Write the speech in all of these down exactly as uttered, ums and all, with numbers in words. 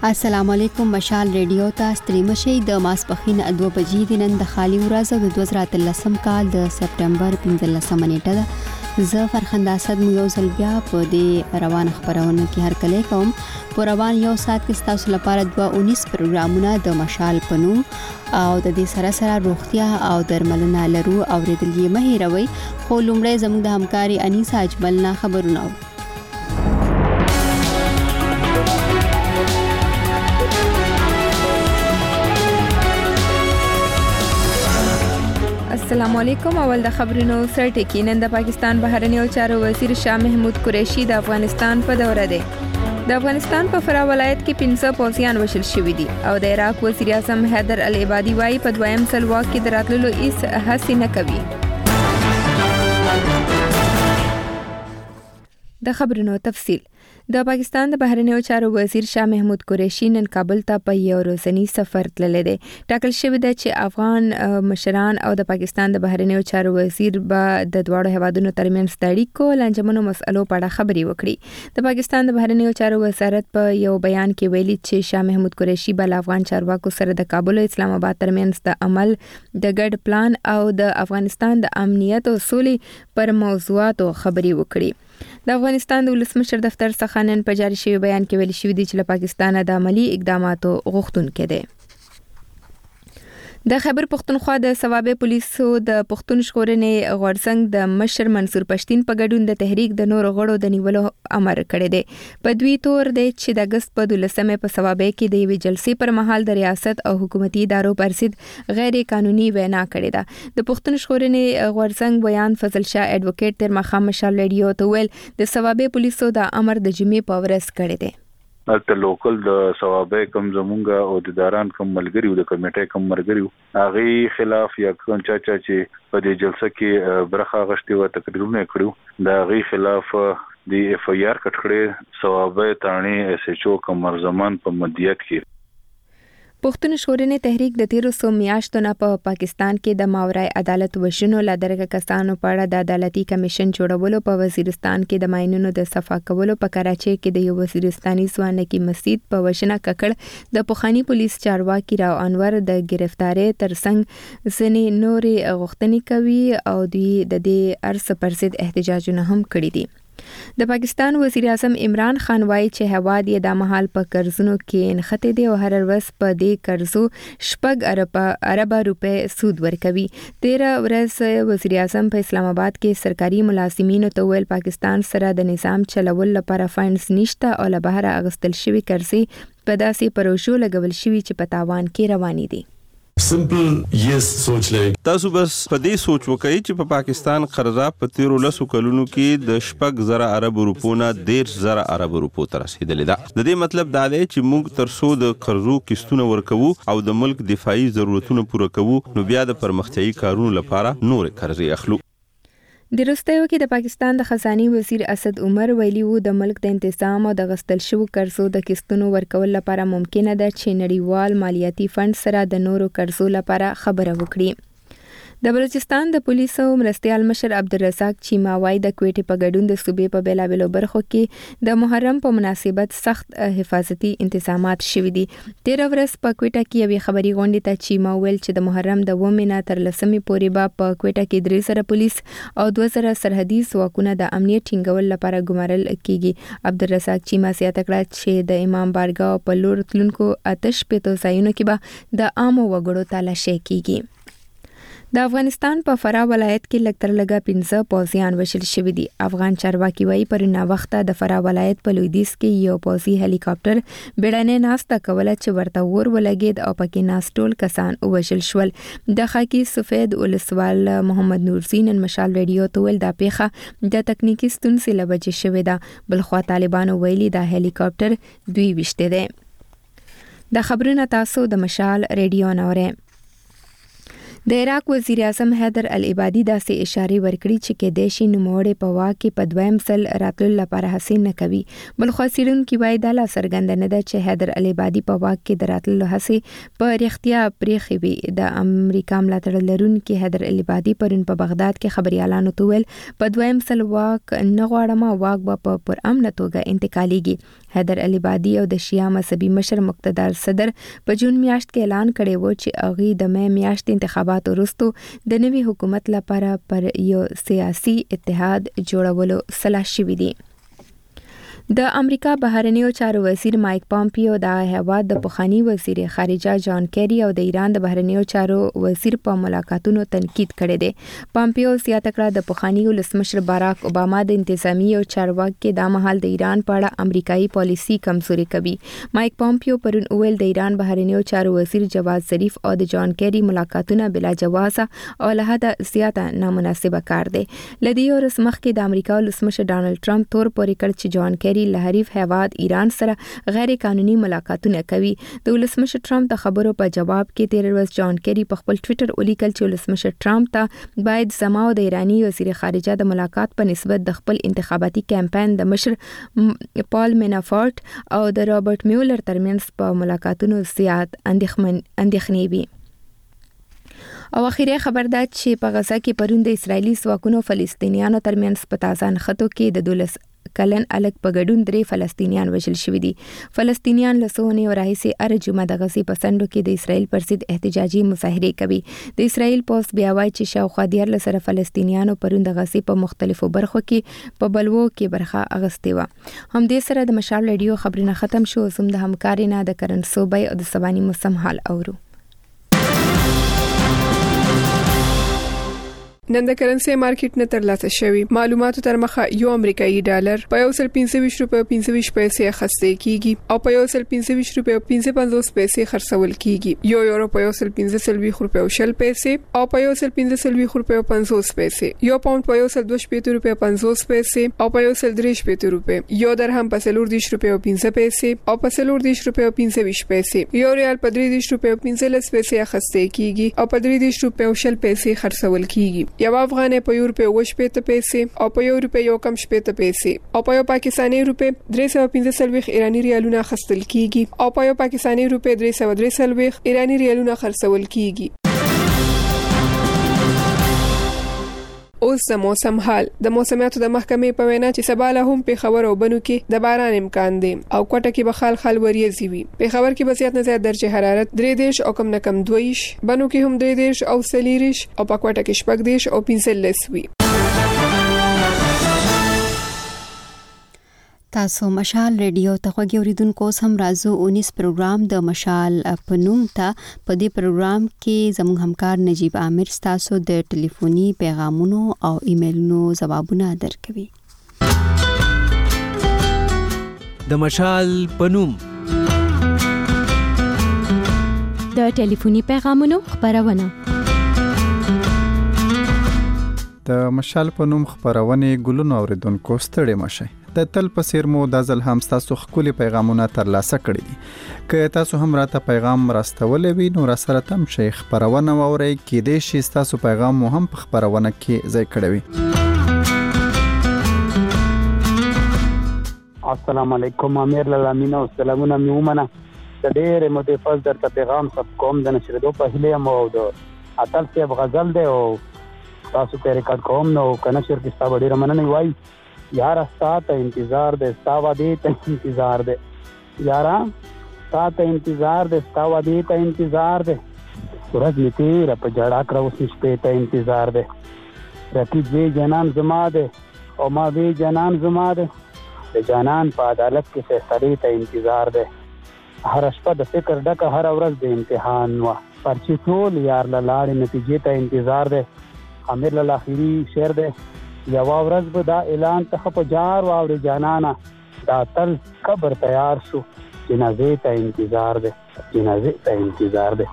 السلام علیکم. مشال ریډیو ته ستړي مشئ. د ماسپښین دوه بجې د نن د خالي ورځ د دوه زره اتلسم کال د سپټمبر پنځلسمه نیټه ده. زه فرخنده اسد مو یو ځل بیا په دې روان خبرونه کې هر کله کوم. په روان یو ساعت کې تاسو لپاره دوه اونیس پروګرامونه د مشال پنو او د دې سره سره روغتیا او درملنه لرو او ریډل یې مه هیروئ. خو لومړی زموږ د همکاري انیسا اجملنا خبرونه. السلام علیکم. اول د خبرونو سرټ کې نن د پاکستان بهرنیو چارو وزیر شاه محمود قریشي د افغانستان په دوره دی. د افغانستان په فراه ولایت کې پنځه پوځیان وشل شوي دي او د عراق وزیر اعظم حیدر العبادي وايي په دویم سلواک کې د راتللو هیڅ هڅې نه کوي. د خبرونو تفصیل. د پاکستان د بهرنیو چارو وزیر شاه محمود قریشي نن کابل ته په یو ورځنی سفر تللی دی. ټاکل شوی دی چې افغان مشران او د پاکستان د بهرنیو چارو وزیر به د دواړو هیوادونو ترمنځ د اړیکو لنجمنو مسلو په اړه خبرې وکړي. د پاکستان د بهرنیو چارو وزارت په یو بیان کې ویلي چې شاه محمود قریشي بل افغان چارواکو سره د کابل او اسلام آباد ترمنځ د عمل د ګډ پلان او د افغانستان د امنیت او سولې پر موضوعاتو خبرې وکړي. د افغانستان د ولسمشر دفتر څخه نن په جاري شوی بیان کې ویل شوی دی چې له پاکستانه د عملی اقداماتو غوښتونکي دي. د خیبر پختونخوا د صوابه پولیسو د پښتون ژغورنې غورځنګ د مشر منصور پښتين په ګډون د تحریک د نور غړو د نیولو امر کړی دی. په دوی تور دی چې د اگست په دولسمه په صوابه کې د یوې جلسې پر مهال د ریاست او حکومتي ادارو پر ضد غیر قانوني وینا کړې ده. د پښتون ژغورنې غورځنګ بیان فضل شاه اډوکیټ تر مخه مشال ریډیو ته ویل د صوابه پولیسو د امر د جمعې په ورځ کړی دی. د لوکل د صوابه کم زمونږه او د داران کم ملګریو د کمیټې کم مرګریو هغه خلاف یا کوم چا چې په دې جلسه کې برخه غشتي و تقریرونه کړو د هغه خلاف د اف ای آر کټ کړي صوابه تانی اس ایچ او کمر زمان په مدیریت کې. پښتون ژغورنې تحریک د تیرو څو میاشتو نه په پاکستان کې د ماورای عدالت وشنو لدرګه کسانو په اړه د عدالتي کمیشن جوړولو په وزیرستان کې د ماینونو د صفا کولو په کراچۍ کې د یو وزیرستاني ځوانکی مسجد په وشنه ککړ د پوخانی پولیس چارواکي راو انور د گرفتاری ترڅنګ ځنې نورې غوښتنې کوي او دوی د دې ارس پر ضد احتجاجونه هم کړي دي. د پاکستان وزیر اعظم عمران خان وايي چې هواد یې د مهال په قرضونو کې انخته دي او هر ورځ په دې قرضو شپږ ارب ارب روپے سود ورکوي. تیرا ورځ وزیر اعظم په اسلام آباد کې سرکاري ملازمینو ته ویل پاکستان سره د نظام چلول لپاره فاینانس نشته او له بهر اغستل شوی قرضې په داسې پروژو لګول شوی چې په تاوان کې رواني دي. سمپل یس سوچ لې تاسو بس په دې سوچ وکړئ چې په پاکستان قرضه په تیرو لسو کلونو کې د شپږ زره ارب روپو نه ډیر زره ارب روپو ته رسیدلې ده. د دې مطلب دا دی چې موږ تر څو د قرضو قسطونه ورکوو او د ملک دفاعي ضرورتونه پوره کوو نو بیا د پرمختیايي کارونو لپاره نور قرضې اخلو. د روستیو کې د پاکستان د خزاني وزیر اسد عمر ویلي وو د ملک د انتظام او د غستل شوو قرضو د قسطونو ورکول لپاره ممکنه ده چې نړیوال مالیاتي فند سره د نورو قرضو لپاره خبره وکړي. د بلوچستان د پولیسو مرستیال مشر عبدالرزاق چیما وايي د کوټې په ګډون د صوبې په بیلابیلو برخو کې د محرم په مناسبت سخت حفاظتي انتظامات شوي دي. تیر ورځ په کوټه کې یوې خبري غونډې ته چیما ویل چې د محرم د اوومې نه تر لسمې پورې به په کوټه کې درې زره پولیس او دوه زره سرحدي ځواکونه د امنیت ټینګول لپاره ګمارل کیږي. عبدالرزاق چیما زیاته کړه چې د امام بارګاو په لور تلونکو آتش پتو ځایونو کې به د عامو وګړو تلاشي کیږي. د افغانستان په فراه ولایت کې لکتر لګا پنځه پوځیان وشل شوي دي. افغان چارواکي وايي پر نا وخته د فراه ولایت په لویدیځ کې یو پوځي هلی کاپټر بیړنۍ ناسته کوله چې ورته ور ولګید او پکې ناست ټول کسان وشل شول. د خاکی سفید ولسوال محمد نورزین مشال ریډیو ته ویل دا پیښه د تکنیکی ستونزې له وجې شوې ده. بلخوا طالبانو ویلي دا هلی کاپټر دوی وشته دی. د خبرونه تاسو د مشال ریډیو نورې. د عراق وزیر اعظم حیدر العبادي داسې اشاره ورکړي چې کې دیشي نوموړې په واک کې په دویم سل راتلو لپاره هڅه نه کوي. بل خو څېړونکي وایي دا لا څرګنده نه ده چې حیدر العبادي په واک کې د راتلو هڅې په رښتیا پرېښې وي. د امریکا ملاتړ لرونکي حیدر العبادي پرون په بغداد کې خبريالانو ته ویل په دویم سل واک نه غواړم، واک به په پرامن توګه انتقالېږي. حیدر العبادي او د شیعه مذهبي مشر مقتدر صدر په جون میاشت کې اعلان کړی و چې هغه د مې میاشت انتخاباتو وروسته د نوي حکومت لپاره پر یو سیاسي اتحاد جوړولو سلا شوی دی. د امریکا بهرنیو چارو وزیر مایک پامپیو د هیواد د پخوانی وزیر خارجه جان کیری او د ایران د بهرنیو چارو وزیر په ملاقاتونو تنقید کړی دی. پامپیو زیاته کړه د پخوانی ولسمشر باراک اوباما د انتظامی او چارواکي د مهال د ایران په اړه امریکایي پالیسی کمزوري کوي. مایک پامپیو پرون ویل د ایران بهرنیو چارو وزیر جواد ظریف او د جان کیری ملاقاتونه بلا جواز او له حد زیاته نامناسبه کار دی. لدی ورځ مخکې د امریکا ولسمشر ډانلډ ټرمپ تور پورې کړ چې جان کیری له حریف هیواد ایران سره غیر قانوني ملاقاتونه کوي. د ولسمشر ټرمپ د خبرو په جواب کې تیر ورځ جان کیری په خپل ټوئیټر ولیکل چې ولسمشر ټرمپ ته باید زما او د ایرانی وزیر خارجه د ملاقات په نسبت د خپل انتخاباتي کمپاین د مشر پال مینافورت او د رابرټ میولر ترمنځ په ملاقاتونو زیات اندېښنې وي. او اخیری خبر ده چې په غزا کې پرون د اسرایلی ځواکونو فلسطینیانو ترمنځ په تازه نښتو کې د دولس کلن الګ په ګډون درې فلسطینیان وژل شوي دي. فلسطینیان له څو اونیو راهیسې هره جمعه د غزې په څنډو کې د اسرایل پر ضد احتجاجي مظاهرې کوي. د اسرایل پوسټ بیا وایي چې شاوخوا دیارلس سره فلسطینیانو پرون د غزې په مختلفو برخو کې په بلوو کې برخه اخیستې وه. همدې سره د مشال رادیو خبرونه ختم شو. زم د همکاري نه د کرن صوبای او د سباني موسم حال اورو. نن د کرنسي مارکیټ نه ترلاسه شوی معلوماتو تر مخه یو امریکایي ډالر په یو سل پنځه ویشت روپیو پنځه ویشت پیسې اخیستل کیږي او په یو سل پنځه ویشت روپیو پنځه پنځوس پیسې خرڅول کیږي. یو یورو په یو سل پنځه سلوي روپیو شل پیسې او په یو سل پنځه سلوي روپیو پنځوس پیسې. یو پاوند په یو سل دوه شپږ روپیو پنځوس پیسې او په یو سل درې شپږ روپیو. یو درهم په سل ورډیش روپیو پنځه پیسې او په سل ورډیش روپیو پنځه ویشت پیسې. یو ریال په درې دیش روپیو پنځه لس پیسې اخیستل کیږي او په درې دیش روپیو شل پیسې خرڅول کیږي. یو افغان په یو روپیه و شپږ پیسې او په یو روپیه یو کم شپږ پیسې او په یو پاکستاني روپیه درې سوه پنځه سلويخ ایرانی ریالونه خرڅل کیږي او په یو پاکستاني روپیه درې سوه درې سلويخ ایرانی ریالونه خرڅول کیږي. اوس د موسم حال. د موسمیاتو د محکمې په وینا چې سبا له هم پیښور او بنو کې د باران امکان دی او کوټه کې به خال خال وریځي وي. پیښور کې به زیات نه زیات درجه حرارت درې دیش او کم نه کم دویش، بنو کې هم درې دیش او سلیریش او په کوټه کې شپږ دیش او پنځه لس وي. تاسو مشال ریډیو ته غوږی اوریدونکو سم رازو اونیس پروګرام د مشال پنوم ته په دې پروګرام کې زموږ همکار نجیب عامر تاسو د ټلیفوني پیغامونو او ایمیلونو جوابونه درکوي. د مشال پنوم د ټلیفوني پیغامونو خبرونه د مشال پنوم خبرونه ګلونو اوریدونکو ستړي مشه. د تل په سیر مو د ځل هم تاسو خولي پیغامونه ترلاسه کړی دي. که تاسو هم راته پیغام راستولې وي نو را سره تم شیخ خبرونه ووري کې دې شي تاسو پیغام مو هم په خبرونه کې ځای کړی وي. السلام علیکم امیر لامین او سلامونه میومنه. د ډېر متفاضل درته پیغام سب کوم د نشریدو په هله مو د اتل سی غزل دی او تاسو په ریکارډ کوم نو کنه شر کې ستاسو ډېر مننه وای. یارا ساته انتظار دے ستاوا دے ته انتظار دے یارا ساته انتظار دے ستاوا دے ته انتظار دے ورځ می تیر په جړا کړو شپې ته انتظار دے رقیب وی جنان زما دے او ما وی جنان زما دے د جنان په عدالت کې فیصله ته انتظار دے هر شپه د فکر ډکه هر ورځ د امتحان وا پرچی ټول یار لاړې نتیجې ته انتظار دے. امیر ل اخیری شعر دے یا ورځ به دا اعلان ته په جار واوري جانانا دا تل قبر تیار شو جنازه ته انتظار ده جنازه ته انتظار ده.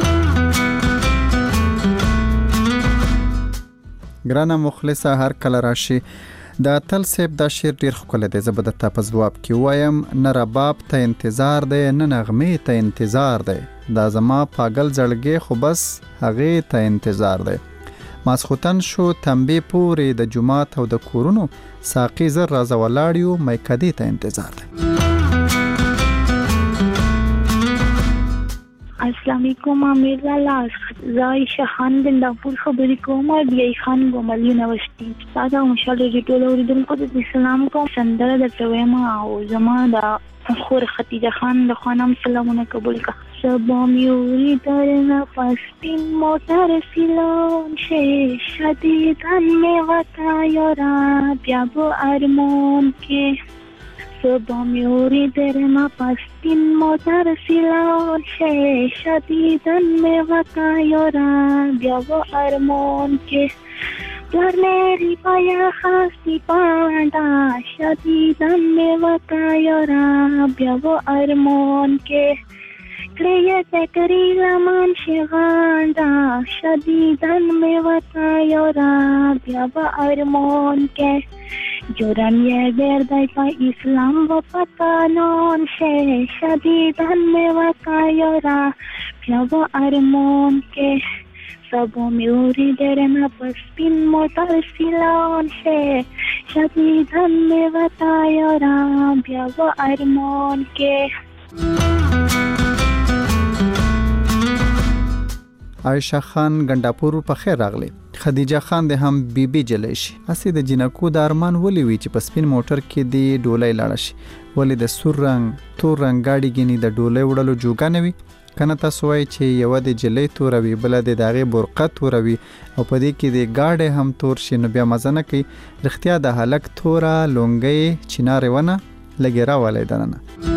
ګرانه مخلصه هر کله راشي دا تل سیب دا شعر ډیر خوله دی. زبر د تاسو جواب کې وایم نه رباب ته انتظار ده نه نغمه ته انتظار ده دا زما پاگل زړګي خو بس هغه ته انتظار دی. ماسختن شو تنبی پورې د جمعات او د کورونو ساقي زر راز ولاړیو مې کدی ته انتظار دی. السلام علیکم امیر لالا زای شخان دنداپور خبرې کوم بیا خان ګومل یونیورسيټي ساده مشاله ریټول اوریدونکو د اسلام کوم سندره د تویما او زما د خور ختیجه خان د خانم سلامونه قبول کا سبا میوری درنا پسپین موتر سیلون شه شدیدن می وطا یارا بیا بو ارمان که سبا میوری درنا پسپین موتر سیلون شه شدیدن می وطا یارا بیا بو ارمان که پلار میری پایا خاستی پاندا شدیدن می وطا یارا بیا بو ارمان که کلیت کری لمن شغاندا شدیدن می وطا یارا بیا با ارمان که جورم یه بردای پا اسلام و پتانون شه شدیدن می وطا یارا بیا با ارمان که سبو میوری درنا پسپین موتر سیلان شه شدیدن می وطا یارا بیا با ارمان که عائشہ خان ګنداپور په خیر راغلی. خدیجه خان د هم بی بی جلې شي. اسی د جنکو د ارمان ولي وی چې په سپین موټر کې دی ډولۍ لاړ شي. ولې د سور رنگ تور رنگ گاډي ګني د ډولۍ وړلو جوګا نه وي. کنه تاسو وای چې یو د جلې تور وی بل د داغه برقه تور وی او په دې کې د گاډي هم تور شي نو بیا مزه نه کوي. رښتیا د هلک تورا لونګي چینار ونه لګرا والي دنه.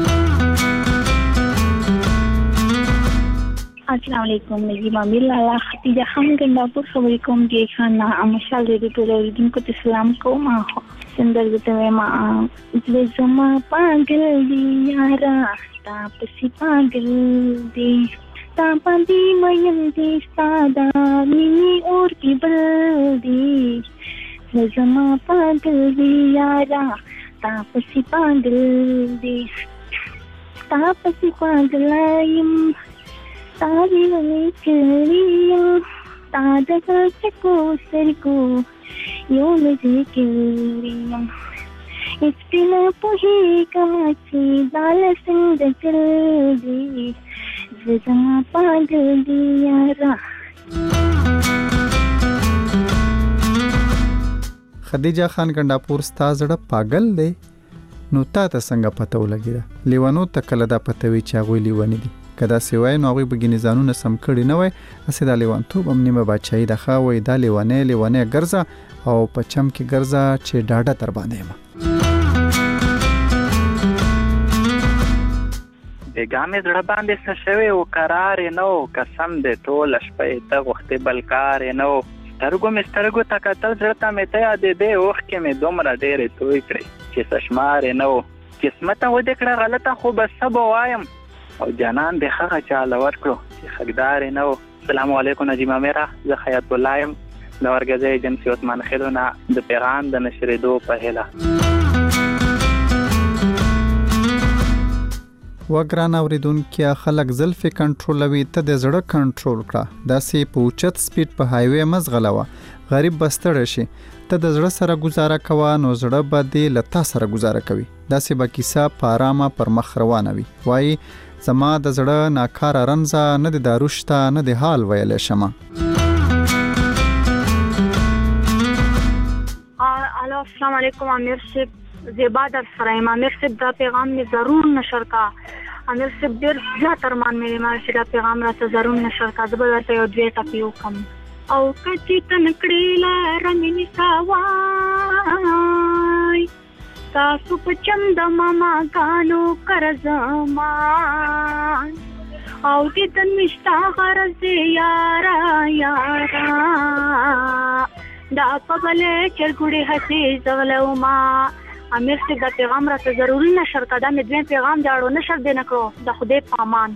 السلام علیکم میری مامی لالا ختیجه خان ګنداپور خبرې کوم دی خان امشال دې ټول اوریدونکو ته سلام کوم سندر دې ما دې زما پاگل دی یارا تا پسی پاگل دی تا باندې مېن دې ساده مینی اور کی بل دی زما پاگل دی یارا تا پسی پاگل دی تا پسی پاگل یم तारी चलियो ताजा को सर को यो मुझे क्यों इस बिना पुही काची दाल सिंध चल दी जमा पागल दिया रा. خدیجه خان ګنداپور ستا زړه پاگل دی نو تا ته څنګه پته ولګی دا لیوانو ته کله دا پته وی چې هغه لیوانی دي کدا سیوای نو هغه بګینې ځانونه سم کړی نه وای اسې د لیوانتوب هم نیمه بچای د خاوي د لیوانې لیوانې ګرځا او پچم کې ګرځا چې ډاډه تر باندې ما بیګامې زړه باندې څه شوی او قرار نو قسم دې ټول شپې ته وخت بلکار نو سترګو مې سترګو تکتل زړه ته مې ته یادې دې وخت کې مې دومره ډېرې توی کړې چې سشمار نو قسمت و دې کړه غلطه خو بس سبا وایم او جانان دې هغه چاله ورکړو چې حقدار نو. السلام علیکم نجیب میرا زه حیات الله يم د ورګزې ایجنسی عثمان خیلونه د پیغام د نشریدو په هله. وګران اوریدونکو خلک زلفې کنټرولوي ته د زړه کنټرول کړه داسې په اوچت سپیډ په هایوي مزغلوه غریب بستړ شي ته د زړه سره گزاره کوه نو زړه به دې لتا سره گزاره کوي داسې به کیسه په آرامه پر مخ روانه وي. وایي زما د زړه ناکاره رنځه نه د داروشته نه د حال ویلې شمه. الو السلام علیکم امیر صاحب زیبا در سره امیر صاحب دا پیغام می ضرور نشر کا امیر صاحب ډیر زیات ارمان مې ما چې دا پیغام راته ضرور نشر کا زبر ورته یو دوی ټاپی وکم او کچې تنکړې لا رمینی ساوای تاسو په چند ماما غانو کرزمان او دې د مشتا غرض یارا یارا دا په بلې چرګوړې هسي زغلو ما امیر سے دا پیغام راته ضروري نشر کړه مې دوی پیغام جاړو نشر دې نکړو د خدای پامان.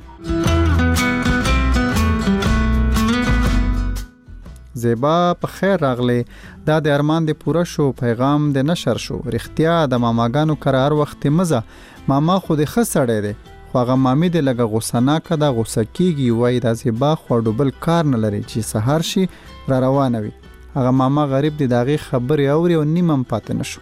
زیبا په خیر راغلی دا د ارمان د پوره شو پیغام د نشر شو رښتیا د ماماګانو قرار وخت مزه ماما خو د خسړې ده خو هغه مامې د لګه غوسه ناکه ده، غوسه کیږي، وایي دا زیبا خواړو بل کار نه لري چې سهار شي را روانه وي. هغه ماما غریب دی، د هغې خبرې اوري او نیم هم پاتې نشو.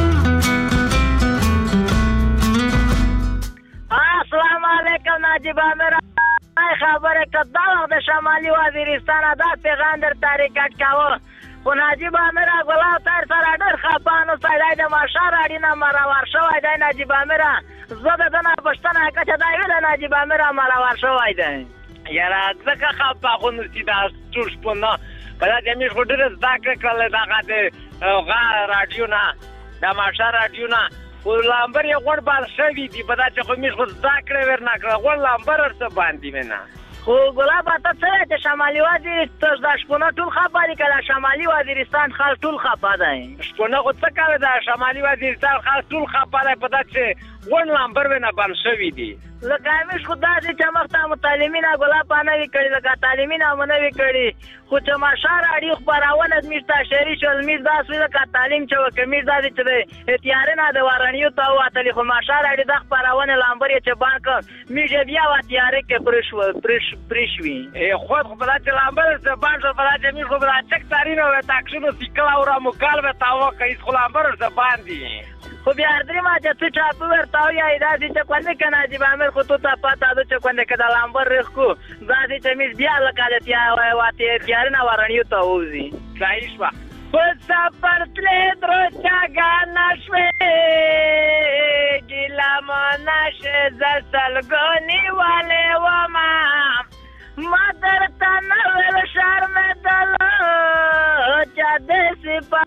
السلام علیکم ناجیب امیر خبره کدا وخت د شمالي وزیرستان دا پیغام در تاریخ کاوه خو ناجیب امیر غلا تر سره ډېر خپانو سړی د ماشار اړینه مرور شوی دی. ناجیب امیر زه د دنه پښتنه کچه دا ویل ناجیب امیر مرور شوی دی. یاره ځکه خپه خو نسی دا ټول شپونه په دا دې خو ډېر زده کړه کړل دغه د غا رادیو نه د ماشار رادیو نه خو لامبر یې غوړ بال شوي دي په دا چې خو مې خو زده کړې ور نه کړه غوړ لامبر ورته باندې مې نه خو ګلاب ته څه چې شمالي وزیرستان د شپونه ټول خپه دي که د شمالي وزیرستان خلک ټول خپه دی. شپونه خو څه کوي د شمالي وزیرستان خلک ټول خپه دی په دا چې غوړ لامبر مې نه بال شوي دي. لکه همیش خو داسې چې مخته متعلمین ګلاب نه وي کړي لکه تعلیمین هم نه وي کړي خو چې ماشار اړي خپرونه زموږ تشریح شول زموږ داسې وي لکه تعلیم چې وکړي زموږ داسې چې د اتیارې نه د وارنیو ته ووتلې خو ماشار اړي دا خپرونه لامبر یې چې بان کړ زموږ بیا اتیارې کې پرې شوي خود خو په دا چې لامبر ورته بان شول په دا چې موږ خو په دا چک تارینه و تاکسونو سیکله او راموکال ورته وکړه هېڅ خو لامبر ورته بان دي خو بیا درې ما چې څه چاپه ورته وایي داسې چې کونې که ناجیب امیر خو تو ته پته ده چې کونې که د لامبر ریخ کړو داسې چې موږ بیا لکه د تیارې نه ورنیو ته ووځي. صحیح شوه. په سفر تلې درو چاګانه شوې ګیله مو نشې زه سلګو نیولې ومه ما درته نه ویل شرمېدلو چې داسې په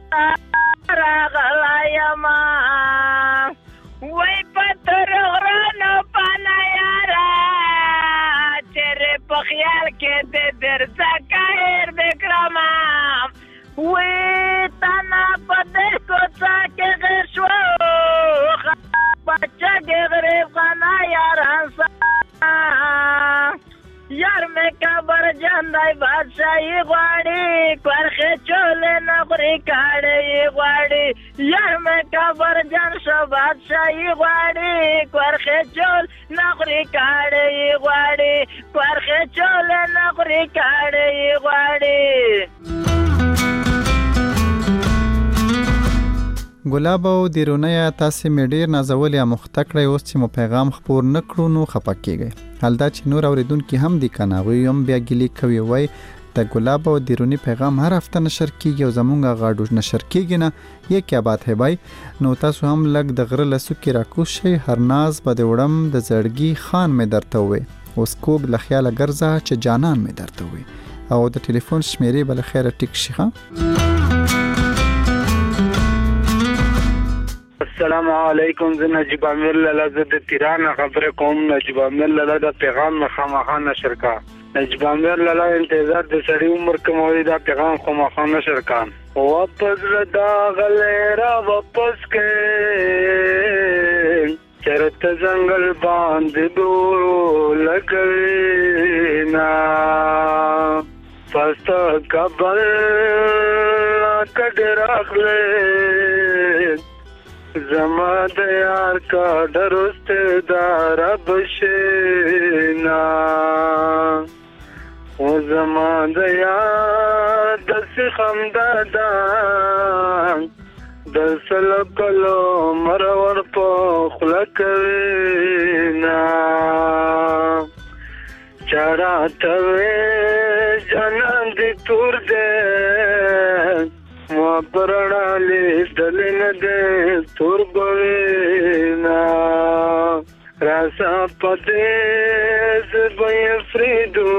راغلی یمه وای په تور غرونو پناه یاره چېرې په خیال کې دې درځه که هېر دې کړمه وای تنه په دې کوڅه کې غیر شوه بچه کې غریب خانه یارانسه یار مې کبر جاندی بادشاهي غواړي کرښې چولې نه خوري کاڼې یې غواړي یار مې کبر جان شو بادشاهي غواړي کرښې چول نه خوري کاڼې یې غواړي کرښې چولې نه خوري کاڼې یې غواړي. ګلاب او دیرونه تاسې مې ډېر نازولې یا مخته کړی اوس چې مو پیغام خپور نه کړو نو خفه کیږئ. حال دا چې نور اورېدونکي هم دي که نه هغوی هم بیا ګیلې کوي وایي د ګلاب او دیروني پیغام هر هفته نشر کیږي او زمونږ غاډو نشر کیږي نه یې کیا بات ہے بھائی. نو تاسو هم لږ د غره له څوکې راکوز شئ هر ناز به د وړم د زړګي خان مې درته ووی اوس کوږ له خیاله ګرځه چې جانان مې درته ووی او د ټلیفون شمیرې به له خیره ټیک شي. ښه السلام علیکم زه نجیب امیر لاله زه د تیران خبرې کوم. نجیب امیر لاله د پیغام خامخا نشر کا. نجیب امیر لاله انتظار د سړي عمر کموي دا پیغام خامخا نشر کا. واپس لدا غلې را واپس کې چرته ځنګل باندې بو لګوي نا پستا کبل کډ راخلې زما د یار کا درست دار بشینا او زما د یار دس خمدادا د سلکلو مرور په خلکوینا چارا توی جنان دی تور دے ما پرړالی دلین دې تور بوینا راسا پدې زبې فریدو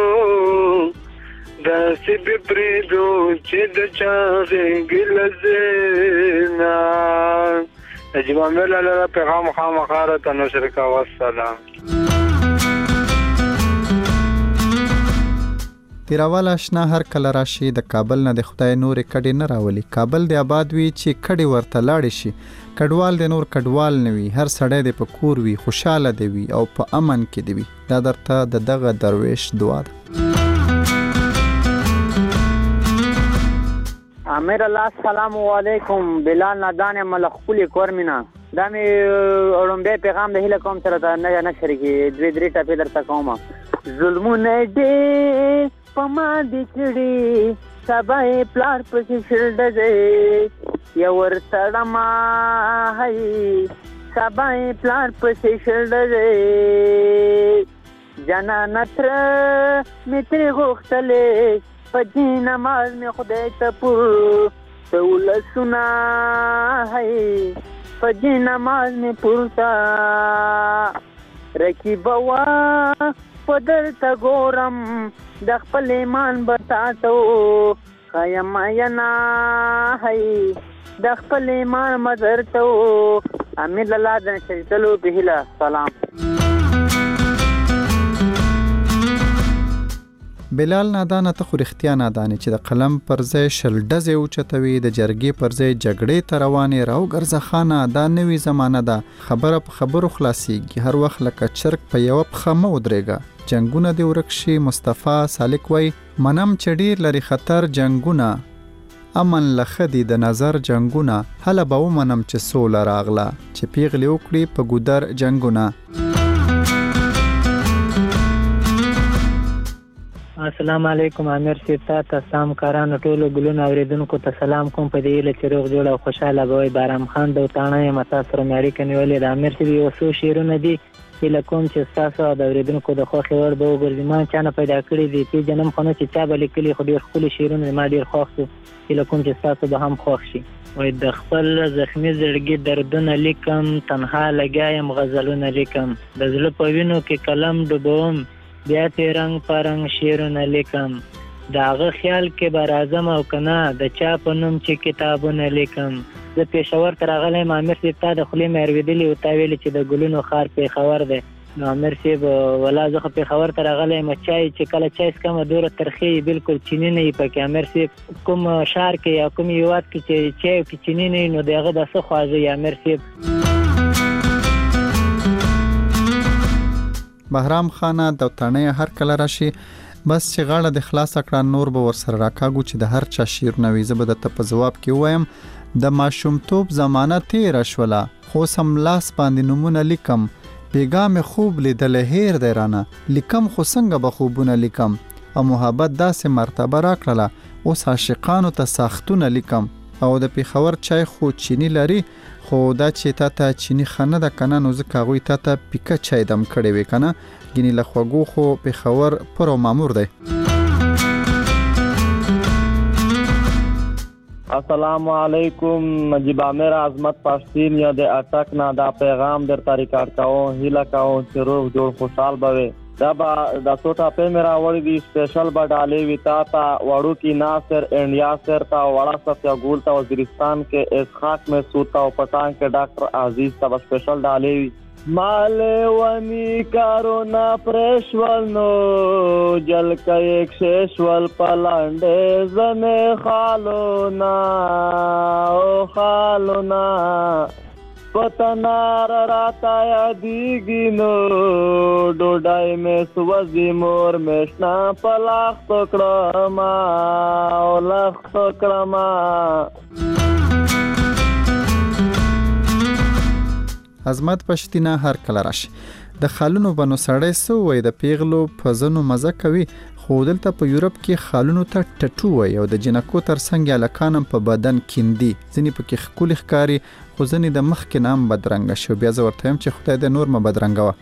داسې به پریدو چې د چا غنګل زینا. نجیب امیر لاله پیغام خامخا ته نشر کا. والسلام. تیراوال آشنا هر کله راشي د کابل نه د خدای نورې کډې نه راولي. کابل د آباد وي چې کډې ورته لاړې شي. کډوال د نور کډوال نه وي. هر سړی د په کور وي خوشاله دی وي او په امن کې دی وي. دا درته د دغه درویش دعا ده. امیر الله السلام علیکم بلال نادان ملخ خپل کور مینا دا مې اړومبی پیغام د هیله کوم سره ته نه نه شریکي دوې درې ټپې درته کوم. ظلمونه ډېر په ما دي کړي سبا یې پلار پسې شل ډزې یو ورسره ما هی سبا یې پلار پسې شل ډزې جانانه تره مې ترې غوښتلې په دې نماز مې خدای ته پور ته ولسونه هی په دې نماز مې پورته رقیبه وا په درته ګورم د خپل ایمان به تاسو ښیم ینا هی د خپل ایمان مدرته امیر الله د شریتلو په هیله. سلام. بلال نادانه ته خو رښتیا نادانه چې د قلم پر ځای شل ډزې اوچتوي د جرګې پر ځای جګړې ته روانې راو ګرځه خانه دا نوې زمانه ده خبره په خبرو خلاصيږي هر وخت لکه چرګ په یو پخه مه ودرېږه جنگونه دې ورک شي. مصطفی سالک وای منم چې ډېر لري خطر جنگونه امن لخدي د نظر جنگونه هله به ومنم چې سوله راغله چې پیغلې وکړي په ګودر جنگونه. السلام علیکم امیر صاحب تاسو سلام کارانو ټولو ګلونو اوریدونکو ته سلام کوم په دې لچ روغ جوړ او خوشاله به وي. بارام خان د وطانه متا سره مېری کني ولې د امیر صاحب یو څو شیرونه دي چې لکوم چې تاسو د اوریدونکو د خوخي ور به وګرځي ما چانه پیدا کړی دي په جنم خونه چې چا بل کلی خو ډیر خپل شیرونه ما ډیر خوښ دي چې لکوم چې تاسو به هم خوښ شي. وای د خپل زخمی زړګي دردونه لیکم تنها لګایم غزلونه لیکم د زړه په وینو کې قلم ډوبوم بیا ته رنگ پرنګ شیرونه لیکم داغه خیال کې بر اعظم او کنا د چا په نوم چې کتابونه لیکم. زه پېښور ته راغلی م امیر صاحب تا د خولې مې اورېدلي و تا ویلې چې د ګلونو ښار پېښور دی نو امیر صاحب ولا زه خو پېښور ته راغلی یم چای چې کله چای څکمه دوره ترخې بالکل چیني نه وي پکې امیر صاحب کوم ښار کې یا کوم هېواد کې چې چای کې چیني نه وي نو د هغه به څه خواږه وي امیر صاحب. بهرام خانه د وطنۍ هر کله راشي بس چې غاړه د خلاص کړه نور به ورسره راکاږو چې د هر چا شیرونه وي. زه به درته په ځواب کې ووایم د ماشومتوب زمانه تېره شوله خو سم لاس باندې نومونه لیکم بیګا مې خوب لیدلی هیر دی رانه لیکم خو څنګه به خوبونه لیکم او محبت داسې مرتبه راکړله اوس عاشقانو ته ساختونه لیکم او د پېښور چای خو چینی لري خو دا چې تا ته چینی خانه ده کنه نو ځکه هغوی تا ته پیکه چای دم کړی وي کنه ګینې له خوږو خو پېښور پر او مامور دی. السلام علیکم نجیب عامر عظمت پاشتین یا د اٹک نه دا پیغام در طریقار کاو هیله کاو چې روغ جوړ خوشحال بوي دا با د څوټه په میرا وړي دی سپیشل بډالې وتا تا وړو کی ناصر انډیا سر تا وړا صفیا ګول تا وزیرستان کې اسحاق میں سوتا او پټان کې ډاکټر عزیز تا سپیشل ډالې مال ونی کارونا پرشول نو جل کا ایک شیشول پلانډه زنه خالونا او خالونا پتنار راتا یادیږي نو ډوډای مې سوځي مور مشنا پلاخ توکړما او لاخ توکړما. عظمت پښتینه هر کله راشي د خالونو بنو سړی سو وای د پیغلو په زنو مزه کوي خو دلته په یورپ کې خالونو ته ټټو وای او د جنکو ترڅنګ الکانم په بدن کیندي ځنی په کې خکول ښکاری خو ځنی د مخ کې نام بدرنګ شو بیا زه ورته هم چې خدای دې نور م بدرنګوه.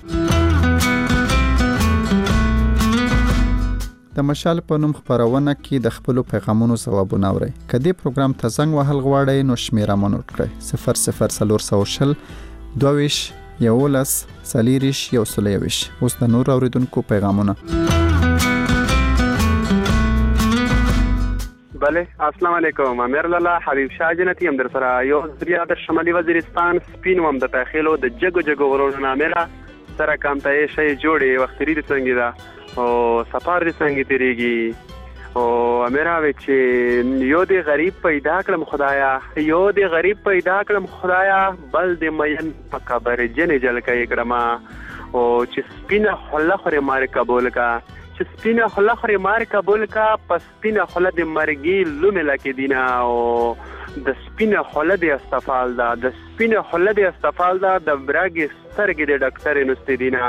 د مشال په نوم خبرونه کې د خپل پیغامونو ځوابونه اورئ. کدی پروګرام ته زنګ وهل غواړئ نو شمیره مو نوٹ کړئ صفر صفر څلور سوه شل دویش یولس سلیریش یو سلیویش. اوس د نور اوریدونکو پیغامونه. بله السلام علیکم امیر لالا حبیب شاه جنتی هم در سره یو ځریا د شمالي وزیرستان سپین وم د تاخیلو د جګو جګو ورونو امیر سره کامته شي جوړي وختري د څنګه دا او سفر د څنګه تیریږي او امیر اوی چې یو دی غریب پیدا کړم خدایا یو دی غریب پیدا کړم خدایا بل د مین په قبر جن جلکې کړم او چې سپینه خله خوري مار قبول کا چې سپینه خله خوري مار قبول کا پس سپینه خله د مرګي لومه لکه دینا او د سپینه خوله د استفال دا د سپینه خوله د استفال دا د براګي سترګې د ډاکټر نستدینا.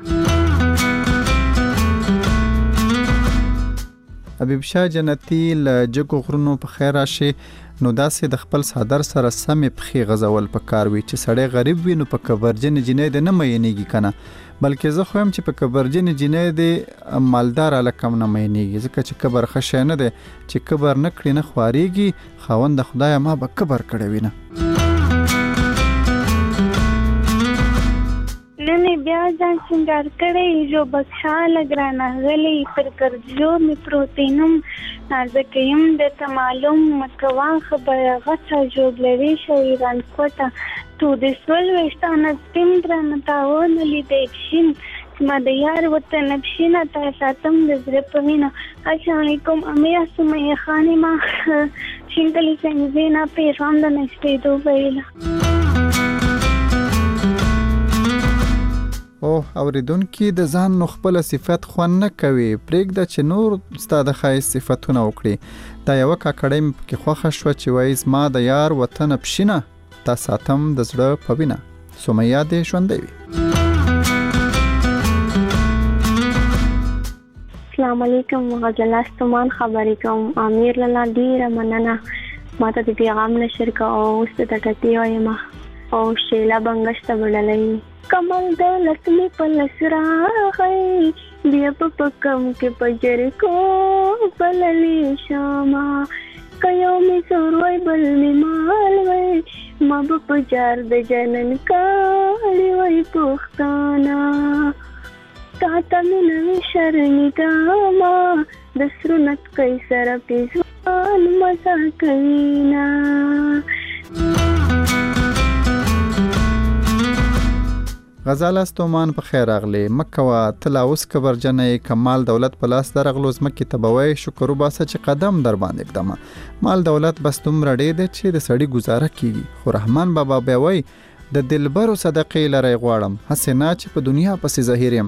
حبیب شاه جنتی ل جګو غرونو په خیر راشي. نو داسې د خپل صدر سره سمې پخې غزول په کار وي چې سړی غریب وي نو په کبرجن جنې د نه مینېږي کنه، بلکې زه خو هم چې په کبرجن جنې د مالدار الکم نه مینېږي، ځکه چې کبر خشه نه دی چې کبر نه کړي نه خوارېږي. خاوند خدای ما به کبر کړی وي نه. نن بیا ځان څنګه کړی جو بخښاله ګرانه غلی پر کرجو می پروتینم نازکیم د تمالوم مکوا خبره غټه جوړلې شوی ران کوټه تو د سول وشتانه تیم درنه تاون لیدې شین ما د یار وته نبشینه تا ساتم د زړه په وینه. السلام علیکم امیا سمې خانما شینګلی څنګه نه پیغام د نشته دوه ویله. او اوریدونکو د ځان نو خپل صفت خو نه کوي، پرېږده چې نور ستاده خایس صفاتونه وکړي. دا یو کاکړی کې خوښه شو چې وایي ما د یار وطن پښینه تا ساتم د زړه په وینه. سمیه دې ژوندۍ وي. السلام علیکم غزلاستمان خبرې کوم. امیر لاله ډیره مننه ما ته د پیغام نشر کا او ست ته ټتی وایم او شیلا بنگشت وړلې کمل د لسمی په لسرا غي بیا په پکم کې پجر کو بللی شاما کيو می سوروي بل می مال وي ما په جار د جنن کاړي وي پختانا تا ته نو شرمېدا ما د سرونت کیسر پیزوان مزه کینا. غزال استومان په خیر اغلی مکوا تلاوس کبرجنې کمال دولت په لاس درغلو زمکه تبوي شکر وباسه چې قدم در باندې اقدامه. مال دولت بس تم رډې ده چې د سړی گزاره کیږي، خو رحمان بابا به وای د دلبرو صدقې لري غواړم حسنا چې په دنیا پسې ظاهریم.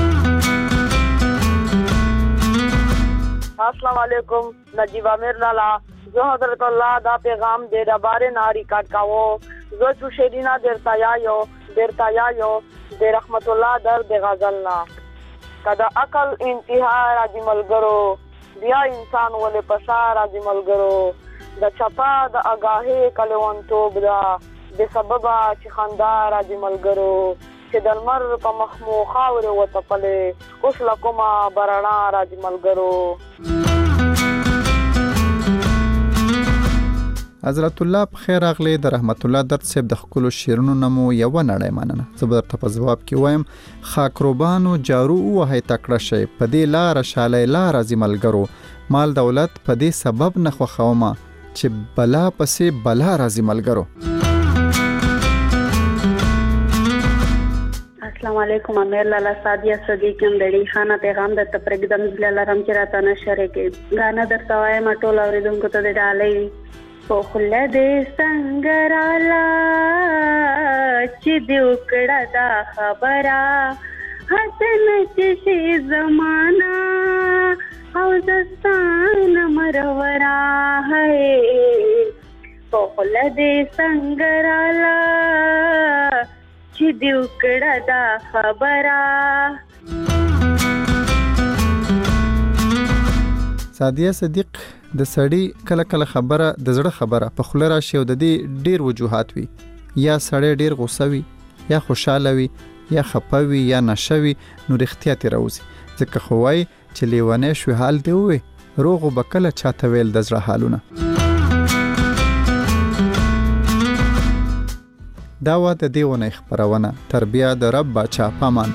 السلام علیکم نجیب امیر لالا جو حضرت الله دا پیغام دے دربارے ناری کاٹ کاو جو چو شیرینا درتا یایو درتا یایو دے رحمت الله در دے غزلنا کدا عقل انتہا راجی ملګرو بیا انسان ولې پسا راجی ملګرو د چپا د اگاهه کلوان توب دا د سببا چې خندا راجی ملګرو چې دلمر په مخمو خاور و تپلې اوس لکوما برانا راجی ملګرو. حضرت الله په خیر اغلی د رحمت الله درد صاحب د خپل شیرونو نمو یو نړۍ مننه. زبر ته په جواب کې وایم خاکروبانو جارو وهي تکړه شي په دې لار شاله لار راځي ملګرو مال دولت په دې سبب نه خو خوما چې بلا پسې بلا راځي ملګرو. السلام علیکم امیر لالا سادیا صدیقم دړي خانه پیغام د تپرګدم زلالرم چې راته نشره کې غانا درته وایم ټول اوریدونکو ته ډالۍ په خله دې څنګه رالا چې دې وکړه دا خبره حسن چې شي زمانہ او دستان مرورا ہے په خله دې څنګه رالا چې دې وکړه دا خبره. سادیه صدیق د سړی کله کله خبره د زړه خبره په خوله راشي او د دې ډیر وجوهات وي، یا سړی ډیر غوسه وي یا خوشاله وي یا خپه وي یا نشوي نو رښتیا ترې راوځي ځکه خو وایي چې لیونی شوي حال دی ووی روغ به کله چاته ویل د زړه حالونه. دا وه د دې اونۍ خپرونه تربیه د رب باچا پامان.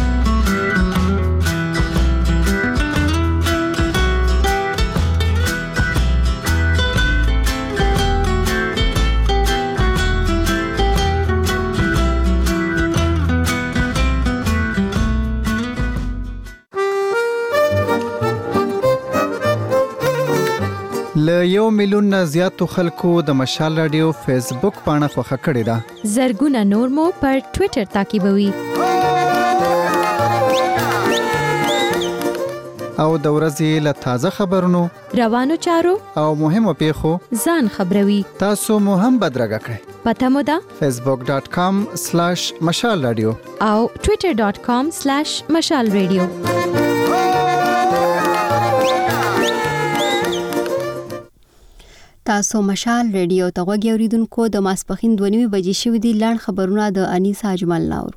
له یو میلیون نه زیاتو خلکو د مشال رادیو فیسبوک پاڼه خوښه کړې ده. زرګونه نور مو پر ټوئیټر تعقیبوي. او د ورځې له تازه خبرونو روانو چارو او مهمو پیښو ځان خبروي. تاسو مو هم بدرګه کړئ. پته مو ده فیسبوک ډاٹ کام سلاش مشال رادیو او ټویټر ډاٹ کام سلاش مشال رادیو. تاسو مشال رادیو ته غوږی اوریدونکو د ماسپخین دوه نیمې بجې شوې دي. لاند خبرونه د انیسا اجمل ناورو.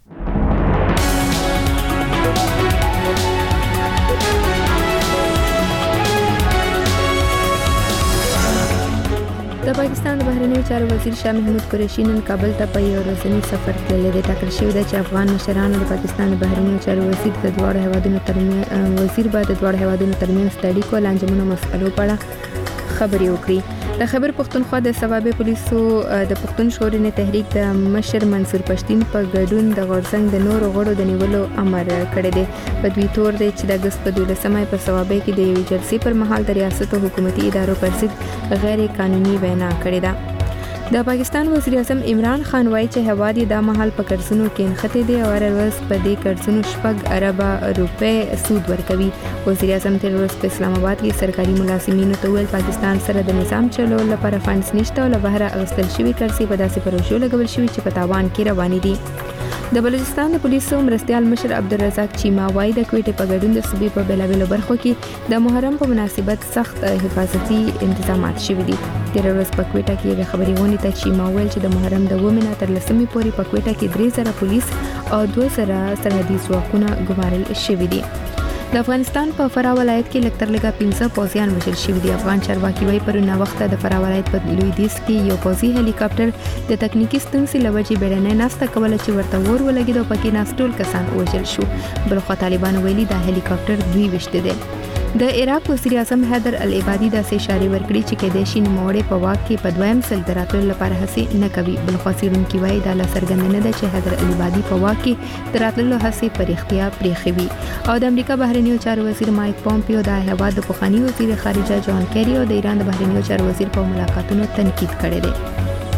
د پاکستان د بهرنیو چارو وزیر شاه محمود قریشي نن کابل ته په یو ورځني سفر تللی دی. ټاکل شوی دی چې افغان مشرانو د پاکستان د بهرنیو چارو وزیر د دواړو هیوادونو ترمنځ وزیر به د دواړو هیوادونو ترمنځ د اړیکو او لانجمنو مسئلو په اړه خبرې وکړي. د خیبر پښتونخوا د صوابۍ پولیسو د پښتون ژغورنې تحریک د مشر منصور پښتين په ګډون د غورځنګ د نورو غړو د نیولو امر کړی دی. په دوی تور دی چې د اګست په دولسمه په صوابۍ کې د یوې جلسې پر مهال د ریاست او حکومتي ادارو پر ضد غیر قانوني وینا کړې ده. د پاکستان وزیر اعظم عمران خان وایي چې هواد یې د مهال په قرضونو کې نښتې دي او هر ورځ په دې قرضونو شپږ اربه روپۍ سود ورکوي. وزیر اعظم تیر ورځ په اسلام آباد کې سرکاري ملازمینو ته ویل پاکستان سره د نظام چلولو لپاره فنډز نشته او له بهره اخیستل شوي قرضې په داسې پروژو لګول شوي چې په تاوان کې روانې دي. د بلوچستان د پولیسو مرستیال مشر عبدالرزاق چیما وایي د کوټې په ګډون د صوبې په بیلابیلو برخو کې د محرم په مناسبت سخت حفاظتي انتظامات شوي دي. تیر ورځ په کوټه کې د خبري غونډې ته چیما ویل چې د محرم د اوومې نه تر لسمې پورې په کوټه کې درې زره پولیس او دوه زره سرحدي ځواکونه ګمارل شوي دي. د افغانستان په فراه ولایت کې لږ تر لږه پنځه پوځیان وژل شوي دي. افغان چارواکي وایي پرون ناوخته د فراه ولایت په لویدیځ کې یو پوځي هلیکاپټر د تکنیکی ستونزې له وجې بیړنۍ ناسته کوله چې ورته اور ولګېد او پکې ناست ټول کسان وژل شو. بلخوا طالبانو ویلي دا هلیکاپټر دوی ویشته دی. د عراق وزیر اعظم حیدر العبادي داسې اشارې ورکړي چې کېدای شي نوموړی په واک کې په دویم ځل د راتلو لپاره هڅې نه کوي. بلخوا څېړونکي وایي دا لا څرګنده نه ده چې حیدر العبادي په واک کې د راتللو هڅې په رښتیا پرېښې وي. او د امریکا بهرنیو چارو وزیر مایک پومپیو د هیواد د پخواني وزیر خارجه جان کیری او د ایران د بهرنیو چارو وزیر په ملاقاتونو تنقید کړی دی.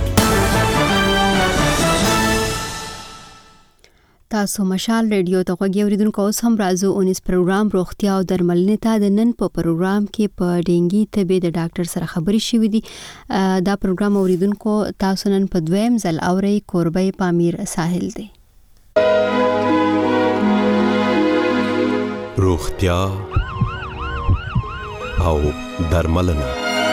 تاسو مشال رادیو ته غوږی اوریدونکو اوس هم راځو اونیس پروګرام روغتیا او درملنې ته. د نن په پروګرام کې په ډینګي تبې د ډاکټر سره خبرې شوې دي. دا پروګرام اوریدونکو تاسو نن په دویم ځل اورئ. کوربه پامیر ساحل دی. روغتیا او درملنه.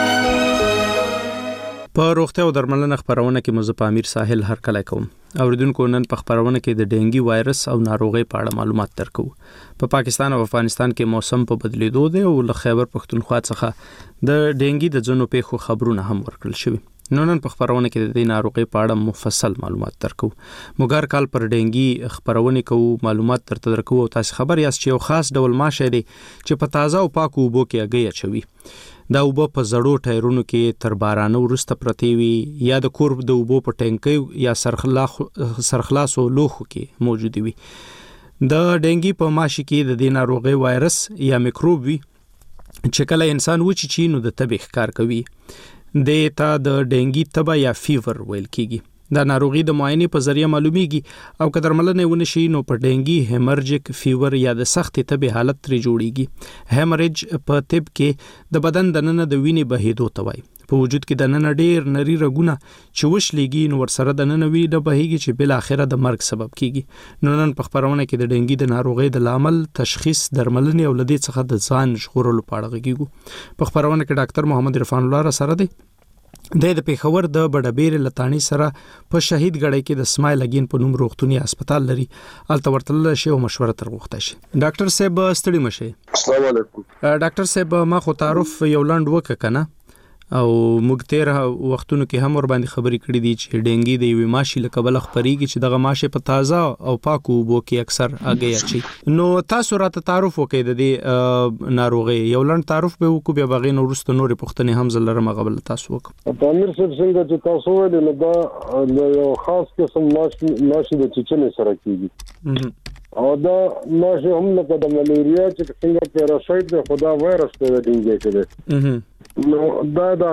په روغتیا او درملنه خبرونه کې مزه پامیر ساحل هر کله کوم. اوریدونکو نن په خبرونه کې د ډینګي وایرس او ناروغي په اړه معلومات درکو. په پا پاکستان او افغانستان کې موسم په بدلیدو دی او له خیبر پښتونخوا څخه د ډینګي د ځنو پیښو خبرونه هم ورکړل شوي. نو نن په خبرونه کې د دې ناروغي په اړه مفصل معلومات درکو. موږ هر کال پر ډینګي خبرونه کوو، معلومات درته درکو او تاسو خبر یاست چې یو خاص ډول ماشه دی چې په تازه او پاکو اوبو کې اگې اچوي. دا اوبه په زړو ټایرونو کې تر بارانه وروسته پرتې وي یا د کور د اوبو په ټینکۍ یا سرخلاخ سرخلاصو لوښو کې موجود وي. د ډینګي په ماشي کې د دې ناروغي وایرس یا میکروب وي چې کله انسان وچی نو د تبې ښکار کوي. د تا د ډینګي تبه یا فیور ویل کیږي. دا ناروغي د معاینې په ذریعہ معلومیږي او که درملنه ونه شي نو په ډینګي هیمرجیک فیور یا د سخت تبې حالت ترې جوړیږي. هیمریج په طب کې د بدن د ننه د وینې بهیدو ته وایي. په وجود کې د ننه ډیر نری رګونه چې وشلېږي نو ورسره د ننه وینې بهیږي چې بل اخره د مرګ سبب کیږي. نو نن په خبرونه کې د ډینګي د ناروغي د لامل تشخیص، درملنه او لدې څخه د ځان ژغورلو په اړه غږیږو. په خبرونه کې ډاکټر محمد عرفان الله سره دی. د د پیښور د بډبیر لتانی سره په شهید غړی کې د اسماعیل اگین په نوم روغتونی هسپتال لري. الته ورتل شي او مشوره تر غوښته شي. ډاکټر صاحب ستړي مشه. السلام علیکم. ډاکټر صاحب ما خو تعارف یو لاند وک کنه او موږ تیر وختونو کې هم ور باندې خبرې کړې دي چې ډینګي د یوې ماشي له کبله خبرېږي چې دغه ماشه په تازه او پاکو اوبو کې اکثر اگې اچي. نو تاسو راته تعارف وکړئ د دې ناروغي. یو لاند تعارف به وکړو بیا بغې نو وروسته نورې پوښتنې هم زه لرم هغه بل تاسو وکړو. پامیر صاحب څنګه چې تاسو ویل نو دا یو خاص قسم ماشي ماشي د چچنې سره کیږي او دا ماشه هم لکه د ملیریا چې څنګه پیراسایت د خدا وایرس ته ډینګي کوي. نو دا دا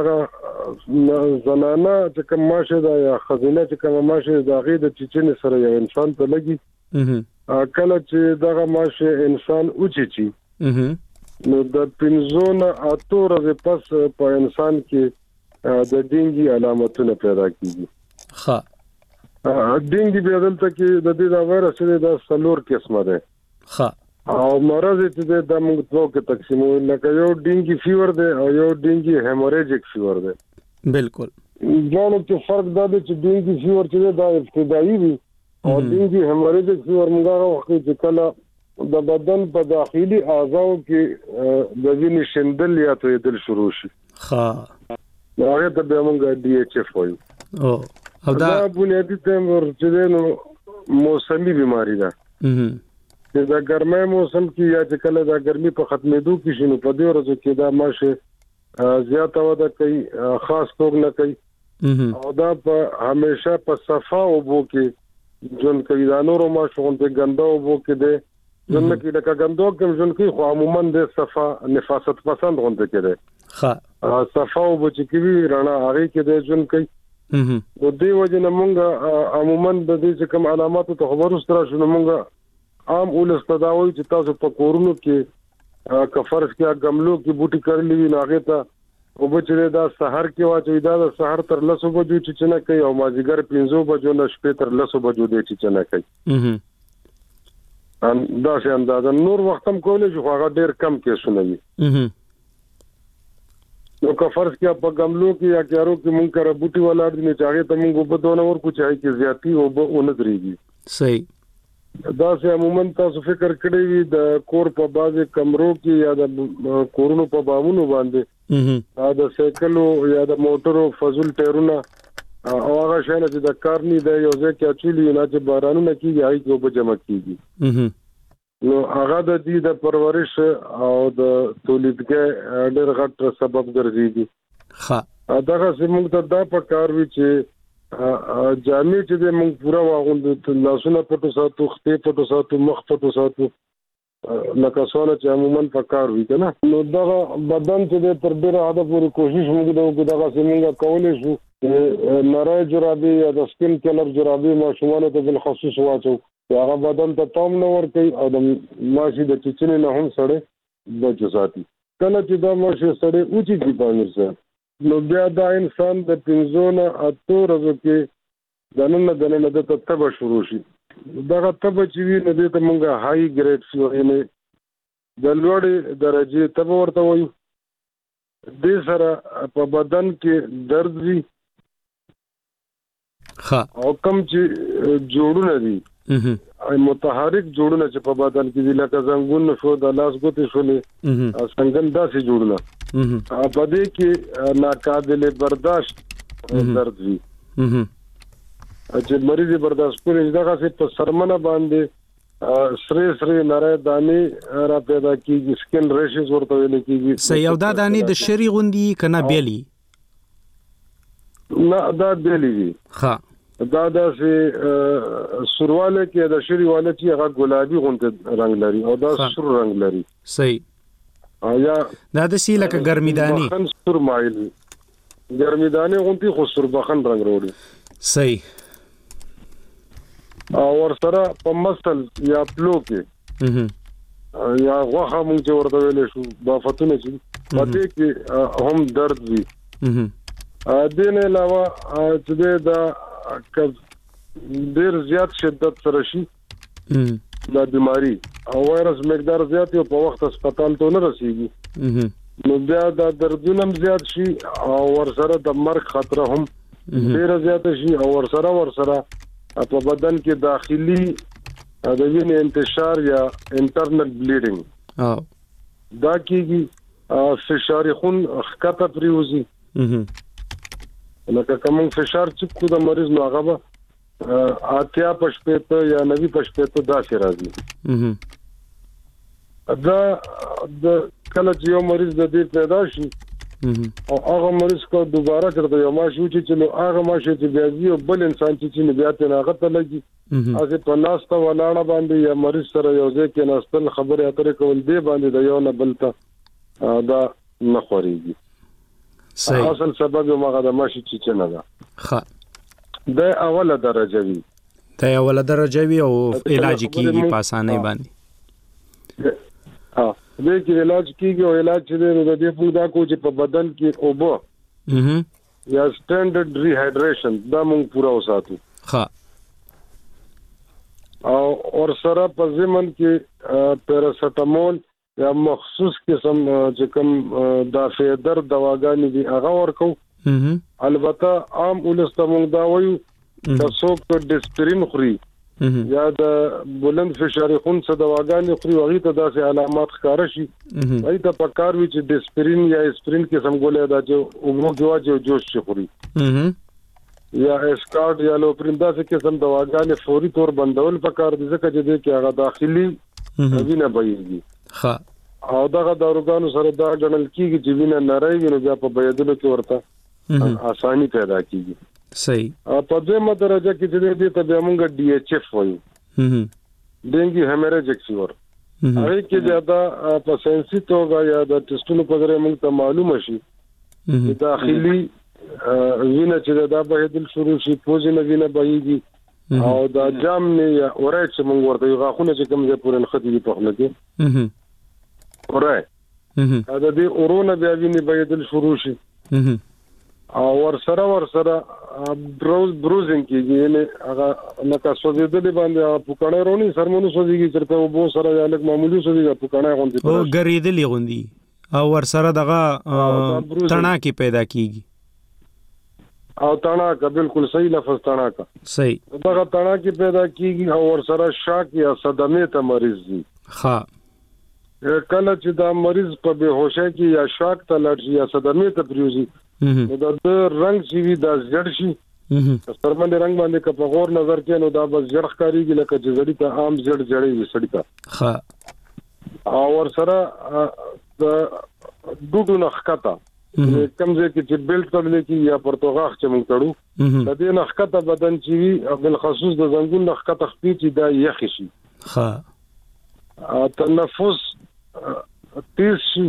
زنانه چې کوم ماشه دا یا خزینه چې کوم ماشه دا غي د چچنې سره یو انسان ته لګي. کله چې دغه ماشه انسان اوچي چی نو د پنځو نه اته ورځې پس په انسان کې د ډینګي علامتونه پیدا کیږي. ها ډینګي به دلته کې د دې د وایرس د سلور قسمه ده. ها او مرض چې د موږ په کې تقسیمو لکه یو ډینګي فیور ده او یو ډینګي هیموریجیک فیور ده. بالکل. ځانو کې فرق دا دی چې ډینګي فیور چې دا ابتدایي وي او ډینګي هیموریجیک فیور موږ وخت چې کله د بدن په داخلي اعضاء کې د وینې شندل یا تویدل شروع شي. ها هغه ته به موږ ډي ایچ اف وایو. او او دا بنیادی تمر چې نو موسمي بیماری ده. چې دا ګرمه موسم کې یا چې کله دا ګرمي په ختمېدو کې شنو په دې ورځو کې دا ماشه زیاته وده کوي خاص توګ نه کوي او دا په همیشه په صفا او بو کې جون کوي دا نورو ماشه غونډه ګنده او بو کې ده جون کې لکه ګندو کې جون کې خو عموما د صفا نفاست پسند غونډه کې ده. ها صفا او بو چې کوي رڼا هغه کې ده جون کوي. نو دې وجه نه مونږ عموما د دې چې کوم علامات ته خبرو سره شنو مونږ عام اولس تداوی چې تاسو په کورونو کې کفرش کې غملو کې بوټي کړلې وي ناغه ته او بچره دا سحر کې واچوي دا د سحر تر لسو بجو چې چنه کوي او مازیګر پنځو بجو نه شپې تر لسو بجو دی چې چنه کوي. ان دا څه اندازه نور وخت هم کولای شو هغه ډیر کم کې سنوي. نو کفرش کې په غملو کې یا کارو کې مونږ کرا بوټي ولاړ دي نه چاغه ته مونږ په دونه ور کو چای کې زیاتی او به اون درېږي. صحیح. دا چې عموما تاسو فکر کړی وي د کور په بازي کمرو کې یا د کورونو په بامونو باندې دا د سایکلو یا د موټرو فزول ټایرونه او هغه شان چې د کارني د یو ځای کې اچولي نه چې بارانونه کیږي هغه کې به جمع کیږي. نو هغه د دې د پرورش او د تولیدګۍ ډېر غټ سبب ګرځي. ها دا چې موږ ته دا په کار وی چې جامې چې د موږ پورا واغوندو لاسونه پټو ساتو خپې پټو ساتو مخ پټو ساتو لکه څونه چې عموما په کار وي کنه. نو دا بدن چې د تر ډیره حد پورې کوشش موږ دا دغه څنګه کولای شو نری جرابې یا د سکین کلر جرابې ماشومان ته بل خصوص واچو هغه بدن ته تام نه ور کوي او د ماشي د چچنې نه هم سړې بچو ساتي. کله چې دا ماشي سړې اوچي دي پامیر سره نو بیا دا انسان د پنځو نه اته ورځو کې د نن د نن د تبه شروع شي. دا تبه چې وی نه د موږ هاي ګریډ شو یعنی د لوړې درجه تبه ورته وایو. د سره په بدن کې درد وي. ها او کوم چې جوړونه دي متحرک جوړونه چې په بدن کې دي لکه زنګون شو د لاس ګوتې شولې څنګه داسې جوړونه په دې کې ناقابل برداشت درد وي چې مریض برداشت کوي دغه څه په سرمنه باندې سره سره نری دانې را پیدا کیږي سکن ریشز ورته ویل کیږي. صحیح. او دا دانې د شری غوندي کنه بیلی نه دا بیلی دي. ها دا د سرواله کې د شری واله چې هغه ګلابي غونډه رنگ لري او دا سور رنگ لري. صحیح. آیا دا د سی لکه ګرمیدانی خن سور مایل ګرمیدانی غونډي خو سور بخن رنگ وروړي. صحیح. او ور سره په مسل یا پلو کې یا غوخه مونږ چې ورته ویل شو بافتونه چې پدې کې هم درد وي. ا دې نه علاوه چې دا ډیر زیات شدت سره شي دا بیماری او وایرس مقدار زیات او په وخت هسپتال ته نه رسیږي نو بیا دا دردونه زیات شي او ورسره د مرګ خطر هم ډیر زیات شي او ورسره ورسره په بدن کې داخلي د وینې انتشار یا انټرنل بلیډینګ او دا کیږي فشار خون خطه پریوزي لکه کوم فشار چې کو د مریض نو هغه اتیا پښپېته یا نوي پښپېته داسې راځي. دا د کله چې یو مریض د دې پیدا شي او هغه مریض کو دوباره تر یو ماشي چې نو هغه ماشي چې بیا یو بل انسان چې نه بیا ته هغه ته لګي اځه په ناسته ولاړه باندې یا مریض سره یو ځای کې ناستل خبره اترې کول دی باندې د یو نه بل ته دا نه خوريږي. صحیح. اصل سبب یو مغه د ماشي چې نه ده. ښه. د اوله درجه وی. د اوله درجه وی او علاج کیږي په اسانۍ باندې. ها. دې کې علاج کیږي او علاج چې د دې په دا کو چې په بدن کې اوبه یا سټانډرډ ریهایډریشن دا موږ پورا وساتو ها او اور سره په ضمن کې پیراسټامول یا مخصوص قسم چې کوم دافع درد دواګانې دي هغه ورکو البته عام ولستمون دا وایو چې څوک ډسپرین خوري یا د بلند فشار خون څخه دواګانې خوري هغه ته داسې علامات ښکار شي هغه ته پکار وي چې ډسپرین یا اسپرین قسم ګولې دا چې عمره کې واجب جوش شي خوري یا اسکارد یا لوپرین داسې قسم دواګانې فوري طور بندول پکار دي ځکه چې د کې هغه داخلي وینه بهيږي ها او دغه داروګانو سره دا ګڼل کیږي چې وینه نری وینه بیا په بيدلو کې ورته اساني پیدا کیږي صحیح په دې درجه کې چې دې ته به موږ ډي ایچ اف وایو ډینګي هیمریجیک فیور هغه کې زیاده په سنسي توګه یا د ټیسټونو په ذریعہ موږ ته معلومه شي چې داخلي وینه چې دا بهدل شروع شي پوزینه وینه بهيږي او دا جام نه یا اورای چې موږ ورته یو غاخونه چې کوم ځای پورې نخدي په خپل کې اورای دا دې اورونه بیا ویني بهدل شروع شي او ور سره ور سره بروز بروزینګ کیږي یعنی هغه لکه سوځیدل باندې پوکړه رونی سرمنو سوځيږي چې وو سره یا لکه معمولی سوځيږي پوکړه غوندي او ګریدل غوندي او ور سره دغه تڼا کی پیدا کیږي او تڼا کا بالکل صحیح لفظ تڼا کا صحیح دغه تڼا کی پیدا کیږي او ور سره شاک یا صدمه ته مریض دي ها کله چې دا مریض په بهوشه کې یا شاک ته لړ یا صدمه ته پریوزي نو دا رنگ چې وی دا زړ شي سرمنه رنگ باندې که په غور نظر کې نو دا بس زړ ښکاریږي لکه چې زړی ته عام زړ زړی وي سړی ته ها او ور سره د ډوډو نخکتا کم ځای کې چې بیلټ تړل کی یا پرتوغاخ چې موږ تړو د دې نخکتا بدن چې وی بل خصوص د زنګون نخکتا خپې چې دا یخ شي ها تنفس تیز شي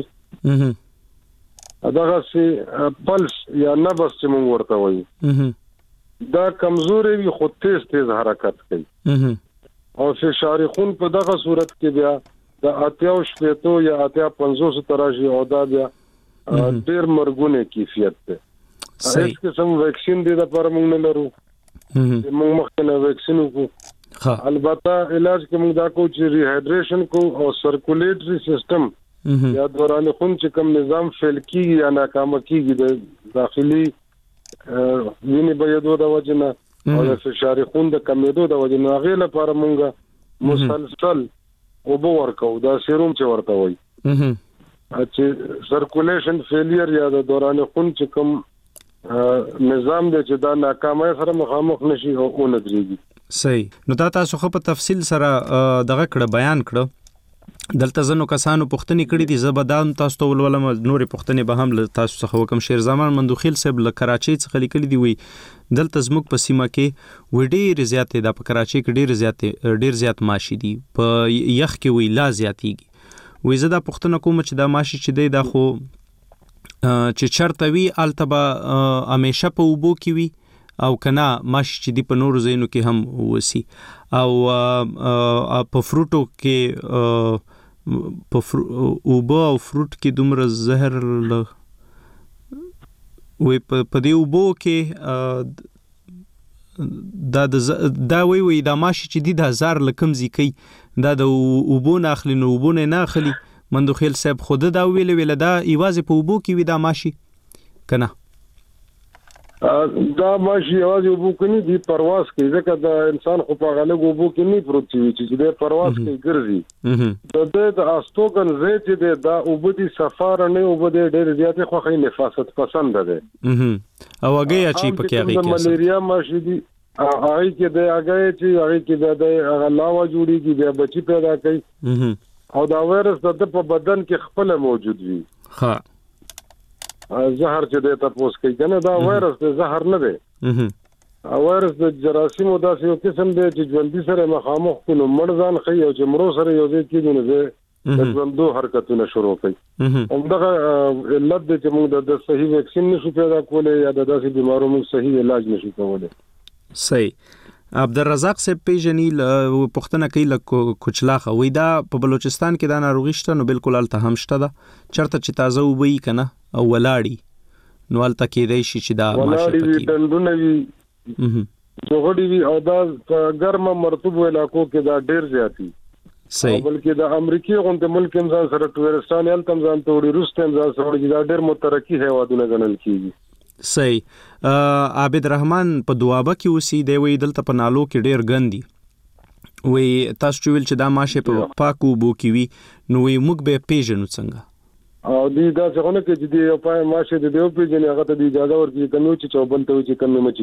دغه سي پلس یا نبض چې موږ ورته وایو دا کمزوري وي خو تیز تیز حرکت کوي او فشار خون په دغه صورت کې بیا د اتیا شپېتو یا اتیا پنځوس تراشي او دا بیا ډېر مرګونه کیفیت ده هیڅ قسم ویکسین دی د پر موږ نه لرو موږ مخکنه ویکسین وکړو البته علاج کې موږ دا کو چې ریهایډریشن کو او سرکولیټري سیستم یا دوران خون چې کوم نظام فیل کیږي یا ناکام کیږي د داخلي وینې بهیدو د وجنه او د فشار خون د کمیدو د وجنه هغه لپاره موږ مسلسل اوبو ورکو دا سیروم چې ورته وایي چې سرکولیشن فیلیر یا د دوران خون چې کوم نظام د چې دا ناکامه سره مخامخ نشي او اون درېږي صحیح نو دا تاسو خو په تفصیل سره دغه کړه بیان کړه دلته زنو کسانو پښتني کړي دي زبدان تاسو ته ولولم نورې پښتني به هم تاسو څخه وکم شیر زمان مندوخیل صاحب له کراچۍ څخه لیکلي دی وی دلته زموږ په سیمه کې وی ډېر زیاتې د په کراچۍ کې ډېر زیاتې ډېر زیات ماشي دي په یخ کې وی لا زیاتېږي وی زه دا پښتنه کوم چې دا ماشي چې دی دا خو چې چرته وی التبه همیشه په اوبو کې وی او کنا ماشي چې دی په نورو ځایونو کې هم وسی او په فروټو کې په اوبو او فروټ کې دومره زهر ل وي په دې اوبو کې دا دا وی وی دا ماشي چې دی د هزار لکم زیکی دا د اوبو نه اخلي نو اوبو نه اخلي مندوخیل صاحب خود دا ویل ویل دا ایواز په اوبو کې وی دا ماشي کنه دا ماشي یوازې وبو کې نه دی پرواز کوي ځکه دا انسان خو په غلګ وبو کې نه پروت وي چې د پرواز کوي ګرځي د د استوګن زیت دی دا وبو دي سفر نه وبو دي ډېر زیات خو خې نفاست پسند ده او هغه اچي پکې هغه کې ملیریا ماشي دي هغه کې د هغه چې هغه کې د هغه لاوا جوړيږي د بچي پیدا کوي او دا وایرس د په بدن کې خپل موجود وي ها زهر چې د تاسو کوي کنه دا وایرس د زهر نه دی او وایرس د جراثیم او داسې یو قسم دی چې ژوندۍ سره مخامخ کونو مړ ځان خي او چې مړو سره یو ځای کېږي نو د ژوندو حرکتونه شروع کوي همدغه علت د چې موږ د صحیح ویکسین نشو پیدا کولای یا د داسې بیمارو موږ صحیح علاج نشو کولای صحیح عبدالرزاق صاحب پیژنی پښتنه کوي ل کوچلاخه وې دا په بلوچستان کې دا ناروغي شته نو بالکل الته هم شته ده چرته چې تازه وبوي کنه او ولاړی نو الته کېدای شي چې دا ماشه پکې دندونه وي جوړي وي او دا ګرمه مرطوب علاقو کې دا ډیر زیاتی صحیح بلکې د امریکای غونډه ملک هم ځان سره ټورستان یل تم ځان ته روس ته ځان سره دا ډیر مترقی هیوادونه ګڼل کیږي صحیح عابد رحمان په دوابه کې اوسې دی وی دلته په نالو کې ډیر ګندي وی تاسو چې ویل چې دا ماشه په پاکو بو کې وی نو وی موږ به پیژنو څنګه او دی دا څنګه کې چې دی یو پای ماشه د دیو پیژنې هغه ته دی اجازه ورکړي کنو چې چوبن ته چې کنه مچي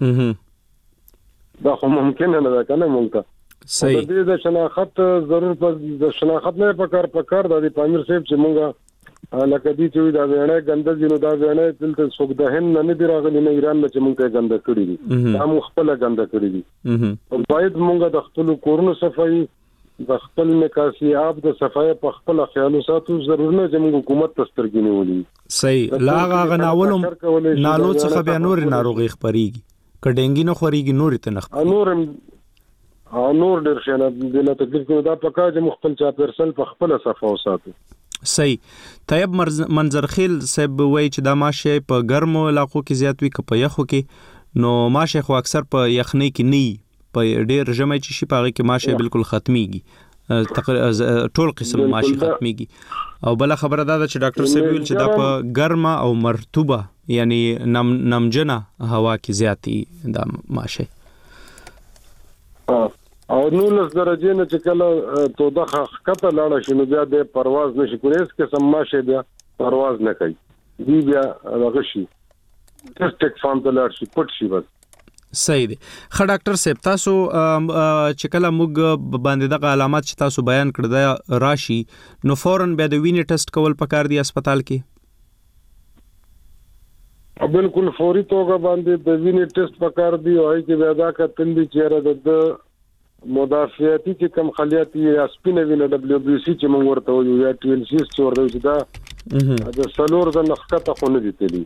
چا دا خو ممکن نه ده کنه مونږ ته صحیح د دې د شناخت ضرور په د شناخت نه پکار پکار د پامیر صاحب چې مونږه لکه دې چې دا وینه ګنده جنو دا وینه دلته څوک د هند نه دی راغلی نه ایران نه چې مونږ ته ګنده کړی دي دا مو خپل ګنده کړی دي باید مونږ د خپل کورونو صفایي د خپل نکاسي آب د صفایي په خپل خیال ساتو ضرور نه چې مونږ حکومت تسترګینه ولي صحیح لا غا ناولم نالو څخه بیا نور ناروغي خبريږي کډنګي نه خوريږي نور ته نه نورم ا نور ډیر شنه د لا تکلیف کو دا پکا چې مختل چا پرسل په خپل صفه وساتو صحیح طيب منظرخیل صاحب وای چې دا ماشه په ګرمو علاقو کې زیات وي که په یخو کې نو ماشه خو اکثر په یخنۍ کې نه په ډیر ژمي چې شي پاره کې ماشه بالکل ختميږي تقریبا ټول قسم ماشه ختميږي او بل خبره دا ده چې ډاکټر صاحب ویل چې دا په ګرمه او مرطوبه یعنی نم نمجنه هوا کې زیاتی دا ماشه او نولس درجه نه چې کله تو د خطه لاړه شنو بیا د پرواز نشي کولای اس قسم ماشه بیا پرواز نه کوي دی بیا غشي ټیک فارم ته لاړ شي پټ شي بس صحیح دی خا ډاکټر صاحب تاسو چې کله موږ باندې د علامات چې تاسو بیان کړل دا راشي نو فورن بیا د وینې ټیسټ کول پکار دی هسپتال کې بالکل فوري توګه باندې د وینې ټیسټ پکار دی او چې بیا دا کتل دي چې د مدافعتي چې کم خلیاتي یا سپینه وینه دبليو بي سي چې موږ ورته وایو یا ټي ال سي چې ورته وایو دا د سلور د نخکته خونه دي تلي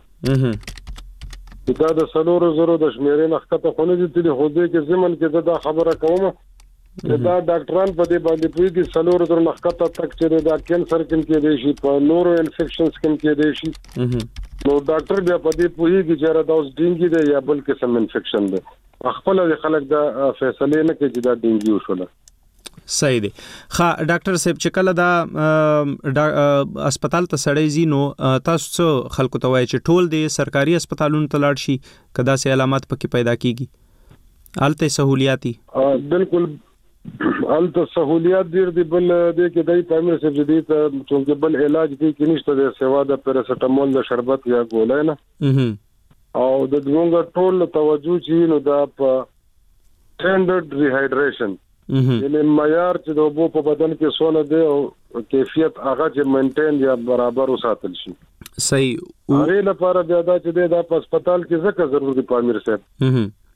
دا د سلور زرو د شمیرې نخکته خونه دي تلي خو دې کې زمن کې دا خبره کوم دا ډاکټران په دې باندې پوي دي سلور زرو نخکته تک چې دا کینسر کې دی شي په نورو انفیکشنز کې دی شي نو ډاکټر بیا په دې پوي چې را دا اوس ډینګي دی یا بل قسم انفیکشن دی خپل د خلک دا فیصله نه کوي چې دا ډینګي وشوله صحیح دی خا ډاکټر صاحب چې کله دا هسپتال ته سړی زی نو تاسو خلکو ته وایي چې ټول د سرکاري هسپتالونو ته لاړ شي کدا سه علامات پکې پیدا کیږي الته سہولیاتي بالکل الته سہولیات ډیر دی بل د کې دای پامیر صاحب دې ته چې بل علاج دی کې نشته د سیوا د پیراسټامول د شربت یا ګولای نه او د دغه ټول توجه چې نو دا په سټانډرډ ریهایډریشن یعنی معیار چې د اوبو په بدن کې سونه دی او کیفیت هغه چې مینټین یا برابر وساتل شي صحیح هغه لپاره بیا دا چې د هسپتال کې ځکه ضروري پامیر صاحب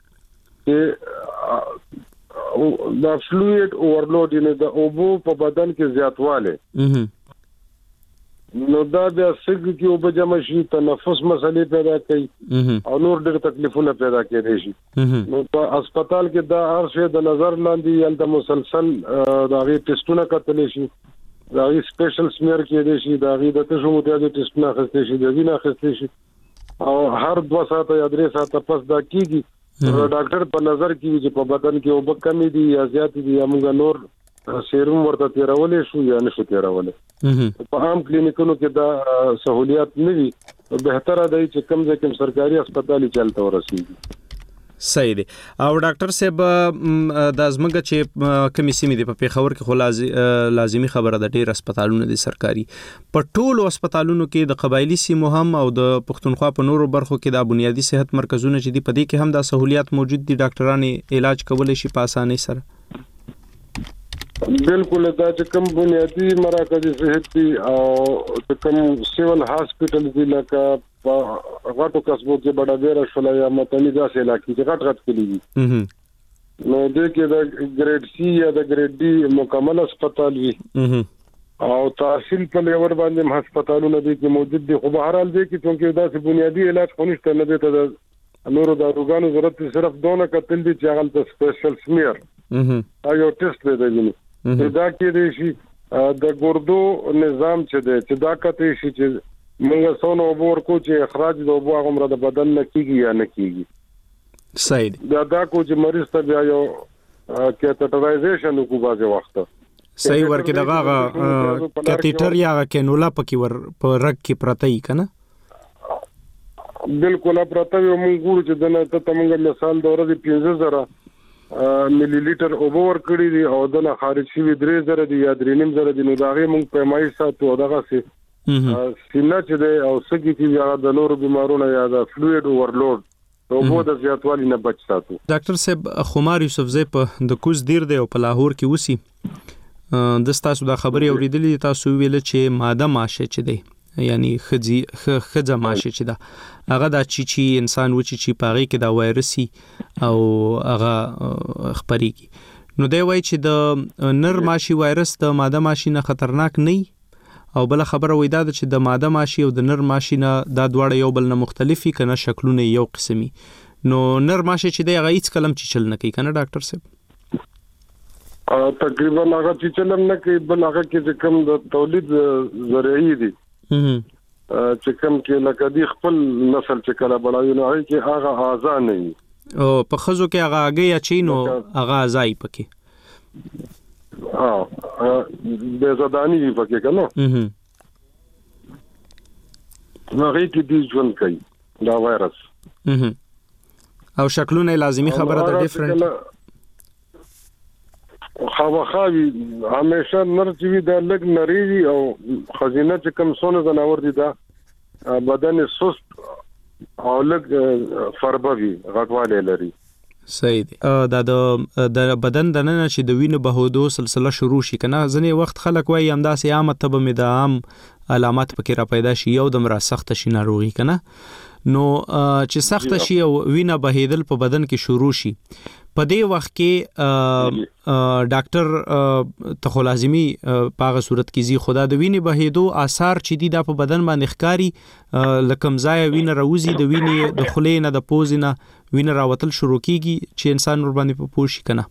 چې دا فلوئید اورلود یعنی د اوبو په بدن کې زیاتواله نو دا بیا سګ کې او بجما شي تنفس مسلې پیدا کوي او نور ډېر تکلیفونه پیدا کوي شي نو په هسپتال کې دا هر شی د نظر لاندې یل د مسلسل دا غي ټیسټونه کتل شي دا غي سپیشل سمیر کې دي شي دا غي د تشو متعدد ټیسټونه خسته شي د وینه خسته شي او هر دوه ساعته یا درې ساعته پس دا کیږي ډاکټر په نظر کې چې په بدن کې او بکمی دي یا زیات دي یا موږ نور سیروم ورته تیرولې شو یا نشو تیرولې په عام کلینیکونو کې دا سہولیات نه وي بهتره دی چې کم ځای کې سرکاري هسپتالي چلته ورسیږي صحیح دی او ډاکټر صاحب د ازمګه چې کمی سیمې دی په پیښور کې خو لازمي خبره ده ډېر هسپتالونه دي سرکاري په ټولو هسپتالونو کې د قبایلی سیمو هم او د پښتونخوا په نورو برخو کې د بنیادی صحت مرکزونه چې دي په دې کې هم د سہولیات موجود دي ډاکټرانو علاج کولای شي په اسانۍ سره بالکل دا چې کوم بنیادی مراکز صحت دي او کوم سیول هاسپټل دي لکه په غټو قصبو کې بډاګره شول یا متنی داسې علاقې چې غټ غټ کلی دي نو د کې د ګریډ سی یا د ګریډ ډي مکمل هسپتال وي او تحصیل په لیول باندې هسپتالونه دي چې موجود دي خو بهر حال دي چې څنګه داسې بنیادی علاج خو نشته نه دي ته نورو داروګانو ضرورت صرف دونه کتل دي چې هغه ته سپیشل سمیر دا یو ټیسټ دی دی دا کې دی شي د ګردو نظام چې دی چې دا کته شي چې موږ څونه وبور کو چې اخراج د وبو غمره د بدن نه کیږي یا نه کیږي صحیح دا دا کو چې مریض ته بیا یو کیټرایزیشن کو بازه وخت صحیح ورکه دغه کټیټر یا کینولا پکې ور په رګ کې پرته ای کنه بالکل پرته یو موږ ګورو چې دنه ته موږ مثال د ورځې پنځه زره ملي لیټر اوبو ور کړی دی او دنه خارج شوی درې زره دی یا درې نیم زره دی نو داغه موږ پیمایي ساتو دغه سي سینه چې دی او سګي چې یا د نورو بیمارونو یا د فلویډ اورلوډ اوبو د زیاتوالي نه بچ ساتو ډاکټر صاحب خمار یوسفزی په د کوز دیر دی او په لاهور کې وسی د تاسو د خبري اوریدلې تاسو ویل چې ماده ماشه چې دی یعنی خزي خزه ماشه چې دا هغه د چی چی انسان و چی چی پاغي کې دا وایرسي او هغه خبريږي نو دی وای چې د نر ماشي وایرس د ماده ماشي نه خطرناک نه او بل خبره وای دا چې د ماده ماشي او د نر ماشي نه دا دواړه یو بل نه مختلفي کنه شکلونه یو قسمي نو نر ماشي چې دی هغه هیڅ کلم چې چل نه کوي کنه ډاکټر صاحب تقریبا هغه چې چل نه کوي بل هغه کې کوم د تولید ذریعہ دي چې کوم کې لکه دی خپل نسل چې کله بڑایو نه هي کې هغه آزاد نه او په خزو کې هغه هغه یا چینو هغه ازای پکې ها د زدانی پکې کنه هه نو هغه کې دی ژوند کوي دا وایرس هه او شکلونه لازمی خبره ده ډیفرنٹ خواخاوي همیشه نرچوي د لګ نریوي او خزینه چې کم سونه زناور دي دا بدن سست او لګ فربوي غټواله لري صحیح دی دا د بدن د نن چې د وینې بهودو سلسله شروع شي کنه ځنې وخت خلک وایي همداسې عامه تب مې د عام علامات پکې را پیدا شي یو د مرا سخت شي ناروغي کنه نو چې سخت شي او وینه بهیدل په بدن کې شروع شي په دې وخت کې ډاکټر ته لازمي په هغه صورت کې زی خدا د وینې بهیدو آثار چې دي د په بدن باندې ښکاری لکم ځای وینه راوزي د وینې د خلې نه د پوز نه وینه راوتل شروع کیږي چې انسان ور باندې په پوښ کنه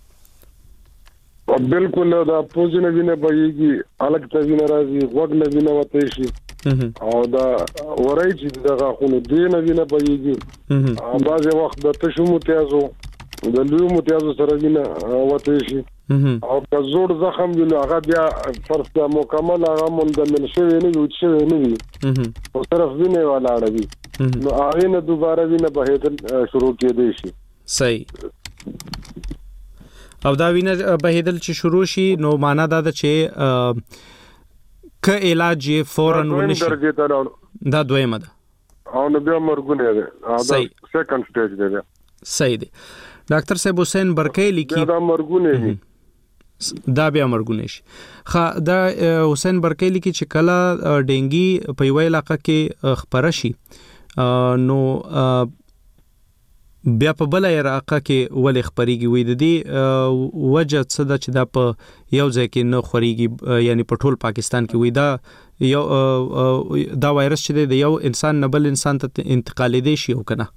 بالکل دا پوز نه وینه بهيږي الګ ته وینه راځي وګ نه وینه وته شي او دا ورای چې دغه خونو دینه وینه بهيږي او بعض وخت د تشو متیازو د لوی متیازو سره وینه وته شي او که زوړ زخم وي هغه بیا فرض ته مکمل هغه مندمل شوی نه وي چې نه وي او طرف وینه ولاړوي نو هغه نه دوباره وینه بهیدل شروع کېدی شي صحیح او دا وینه بهیدل چې شروع شي نو معنا دا ده چې ک علاج فورا ونشي دا دویمه ده او نو بیا مرګونه ده دا سیکنډ سټیج ده صحیح دی ډاکټر صاحب حسین برکې لیکي دا مرګونه دي دا بیا مرګونه شي خا دا حسین برکې لیکي چې کله ډینګي په یو علاقې کې خبره شي نو بیا په بل علاقې کې ولې خبريږي وې د دې وجه څه ده چې دا په یو ځای کې نه خوريږي یعنی په ټول پاکستان کې وې دا یو دا وایرس چې د یو انسان نه بل انسان ته انتقال دی شي او کنه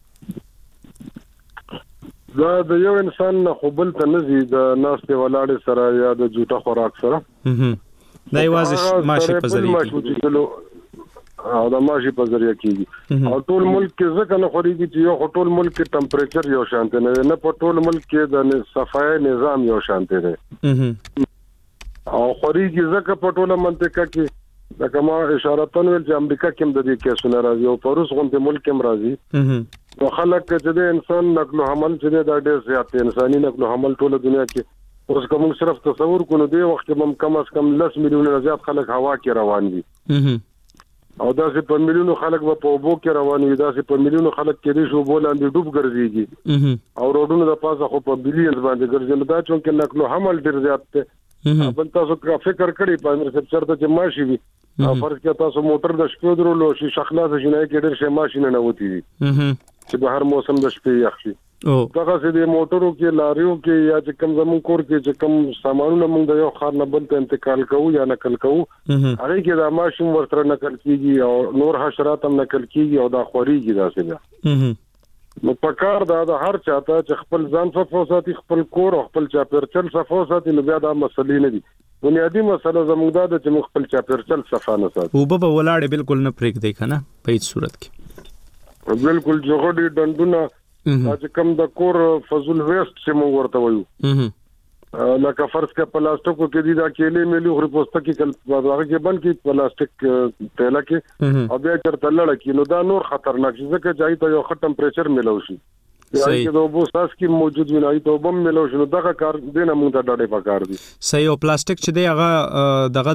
دا د یو انسان نه خپل ته نزي د ناشته ولاړ سره یا د جوټه خوراک سره دا یوازې ماشي په ذریعہ او د ماشي په ذریعہ کیږي او ټول ملک کې ځکه نه خوريږي چې یو ټول ملک کې ټمپریچر یو شانته نه نه په ټول ملک کې د صفای نظام یو شانته دی او خوريږي ځکه په ټول منطقه کې دا کومه اشاره تنویل چې امریکا کې هم د دې کیسونه راځي او په روس غونډه ملک هم راځي نو خلک چې د انسان نقل او حمل چې دا ډېر زیات انساني نقل او حمل ټول دنیا کې اوس کوم صرف تصور کو نو دی وخت کې کم از کم لس میلیون زیات خلک هوا کې روان دي او دا چې په میلیونو خلک په اوبو کې روان دي دا چې په میلیونو خلک کې دي شو بولاندې ډوب ګرځيږي او روډونو د پاسه خو په بلیونز باندې ګرځي دا چې نقل او حمل ډېر زیات دی په تاسو کا فکر کړی په امر سب چرته چې ماشي وي او فرض کې تاسو موټر د شپې درولو شي شخلا د جنای کې ډېر شي ماشين نه وتی دي چې به هر موسم د شپې یخ شي او هغه چې د موټرو کې لاریو کې یا چې کم زمون کور کې چې کم سامانونه موږ د یو خار نه بل ته انتقال کوو یا نقل کوو هغه کې د ماشوم ورته نقل کیږي او نور حشرات هم نقل کیږي او دا خوريږي دا څه نو پکار دا د هر چاته چې خپل ځان صفو ساتي، خپل کور او خپل چاپیرچل صفو ساتي، نو بیا دا مسلې نه دي. بنیادی مسله زموږ دا ده چې موږ خپل چاپیرچل صفا نه ساتو. او به ولاړې بالکل نه پرېږدي کنه په هیڅ صورت کې. بالکل جوړې ډندونه چې کوم د کور فضول ویسټ چې موږ ورته وایو، لکه فرض کې پلاستیکو کې دي دا کېلې ملي خو پوسټه کې کل هغه کې بند کې پلاستیک تیلا کې او بیا چرته لړ کې، نو دا نور خطرناک شي ځکه چې ته یو خط ټمپریچر ملو شي صحیح کې د اوبو ساس کې موجود وي، نه ته وبم ملو شي، نو دغه کار دینه موږ ته ډاډه پکار دي. صحیح. او پلاستیک چې دی هغه دغه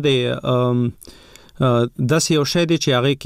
دی داس یو شی دی چې هغه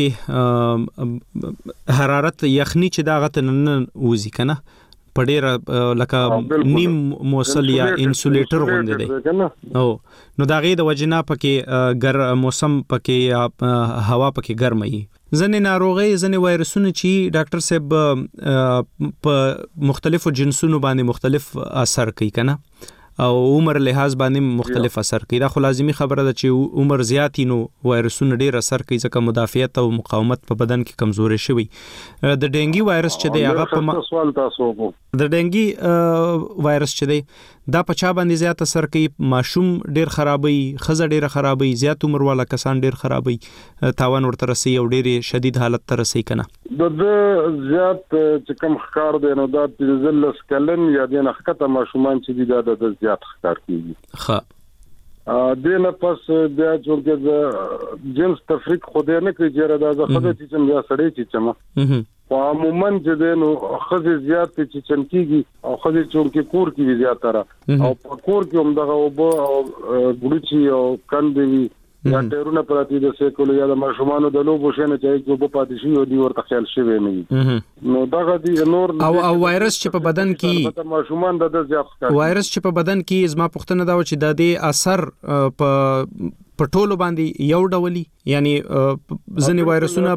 کې حرارت یخني چې دا غته نن وځي کنه په ډېر لکه نیم موصل یا انسولیټر غوندې دی. او نو دا غي د وجنا پکې ګر موسم پکې یا هوا پکې ګرمه وي. ځنې ناروغي ځنې وایرسونه چې ډاکټر صاحب په مختلفو جنسونو باندې مختلف اثر کوي کنه او عمر لحاظ باندې مختلف اثر کوي. دا خو لازمی خبره ده چې عمر زیات نو وایرسونه ډیر اثر کوي ځکه مدافعت او مقاومت په بدن کې کمزوري شوی. د ډینګي وایرس چې دی هغه په سوال تاسو وو د ډینګي وایرس چې دی دا په چا باندې زیات اثر کوي؟ ماشوم ډیر خرابوي، خزه ډیر خرابوي، زیات عمر والا کسان ډیر خرابوي، تاوان ورته رسي او ډیر شدید حالت ته رسي کنه. د زیات چې کوم ښکار دی نو دا د لسکلن یا د نخکته ماشومان چې دی دا د زیات ښکار کیږي. ښه دینه پس بیا چې د جنس تفریق خوده نه کوي چې دا د خدای چې څنګه یا سړی چې چمه او عموما چې دینو خزه زیات چې چمکیږي او خزه چونکې کور کې زیات تر او په کور کې هم دغه وبو او ګړچی او کندوي یا ټیرونه پراتی د سیکولو یا د ماشومانو د لوبو شنه چې وبو پاتې شي او دی ورته خیال شوی نه. نو دغه دی نور او او وایرس چې په بدن کې ماشومان د زیات ښکار وایرس چې په بدن کې زما پوښتنه دا و چې د دې اثر په پټولو باندې یو ډولي، یعنی ځنې وایرسونه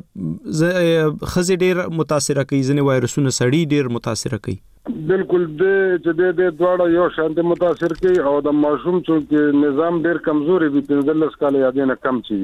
خزي ډیر متاثر کوي، ځنې وایرسونه سړی ډیر متاثر کوي. بالکل د چې د دواړه یو شانت متاثر کوي او د ماشوم چې نظام ډیر کمزوري وي په دلس کال یا دینه کم چي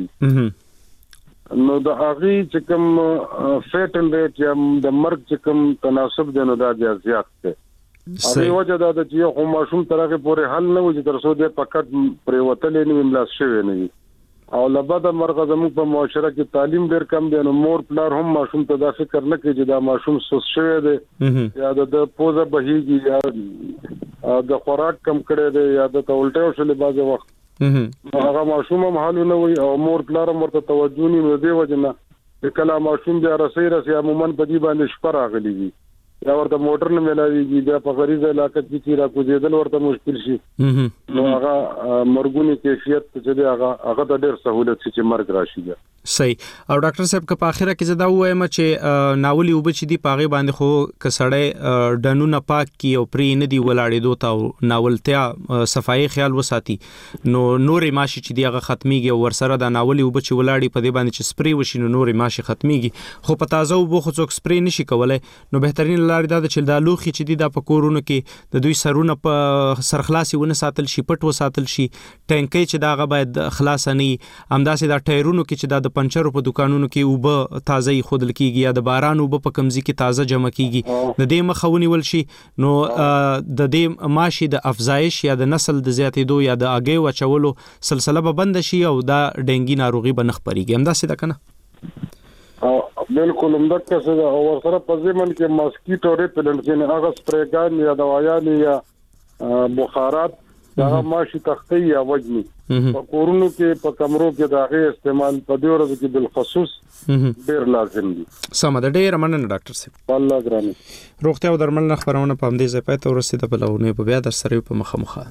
نو د هغه چې کوم فیټل ریټ یا د مرګ چې کوم تناسب دی نو دا زیات دی. هغه وجه دا چې یو ماشوم ترغه پورې حل نه وي تر څو د پکټ پرې وتلې نه وملاس شوی نه وي او لبد مرغه زموږ په معاشره کې تعلیم ډیر کم دی نو مور پلار هم ماشوم ته دا فکر نه کوي چې دا ماشوم سوس شوی دی یا د پوزه بهيږي یا د خوراک کم کړي دی یا د الټیو شلې بازه وخت هغه ماشوم هم حل نه وي او مور پلار هم ورته توجه نه دی وجنه چې کله ماشوم بیا رسي رسي عموما په دې باندې شپه راغلي وي یا ورته موټر نه ملاويږي بیا په غریزه علاقه کې چې را کوزیدل ورته مشکل شي نو هغه مرګونی کیفیت چې دی هغه هغه د ډېر سہولت چې مرګ راشي. صحیح. او ډاکټر صاحب که په اخره کې زدا وایم چې ناولي وب چې دی پاغه باندې خو کسړې ډنونه پاک کی او پرې نه دی ولاړې دوته او ناولتیا صفای خیال وساتي نو نورې ماشي چې دی هغه ختميږي او ورسره د ناولي وب چې ولاړې په دې باندې چې سپری وشي نو نورې ماشي ختميږي خو په تازه وب خو څوک سپری نشي کولای. نو بهترین لار دا چې د لوخي چې دی د پکورونو کې د دوی سرونه په سرخلاصي ونه ساتل شي، پټ وساتل شي، ټانکې چې داغه باید خلاص نه امداسې د ټایرونو کې چې د پنچرو په دکانونو کې وب تازه خودل کیږي یا د باران وب په کمزي کې تازه جمع کیږي د دې مخاوني ول شي نو د دې ماشي د افزایش یا د نسل د زیاتېدو یا د اگې وچولو سلسله به بند شي او دا ډنګي ناروغي بنخ پريږي. امداسې ده کنه او بالکل همدغه څه او سره په ځمن کې ماسکیټو ریپلنټ کې هغه سپریګان یا دوايان یا بخارات دا ماشي تختی یا وجني په کورونو کې په کمرو کې داغه استعمال په دې ورځ کې بل خصوص ډیر لازم دي. سم ده. ډیر مننه ډاکټر صاحب. الله ګراني. روغتیا او درملنه خبرونه په همدې ځای پاتې ورسېده په لونه په بیا در سره په مخامخه.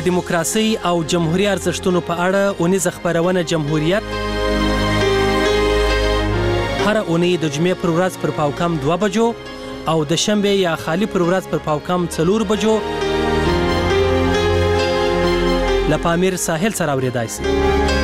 د دیموکراسي او جمهوریت ارزښتونو په اړه اونیزه خبرونه جمهوریت هر اونۍ د جمعې پر ورځ پر پاوکم دوه بجو او د شنبه یا خالی پر ورځ پر پاوکم څلور بجو له پامیر ساحل سره اورېدای شئ.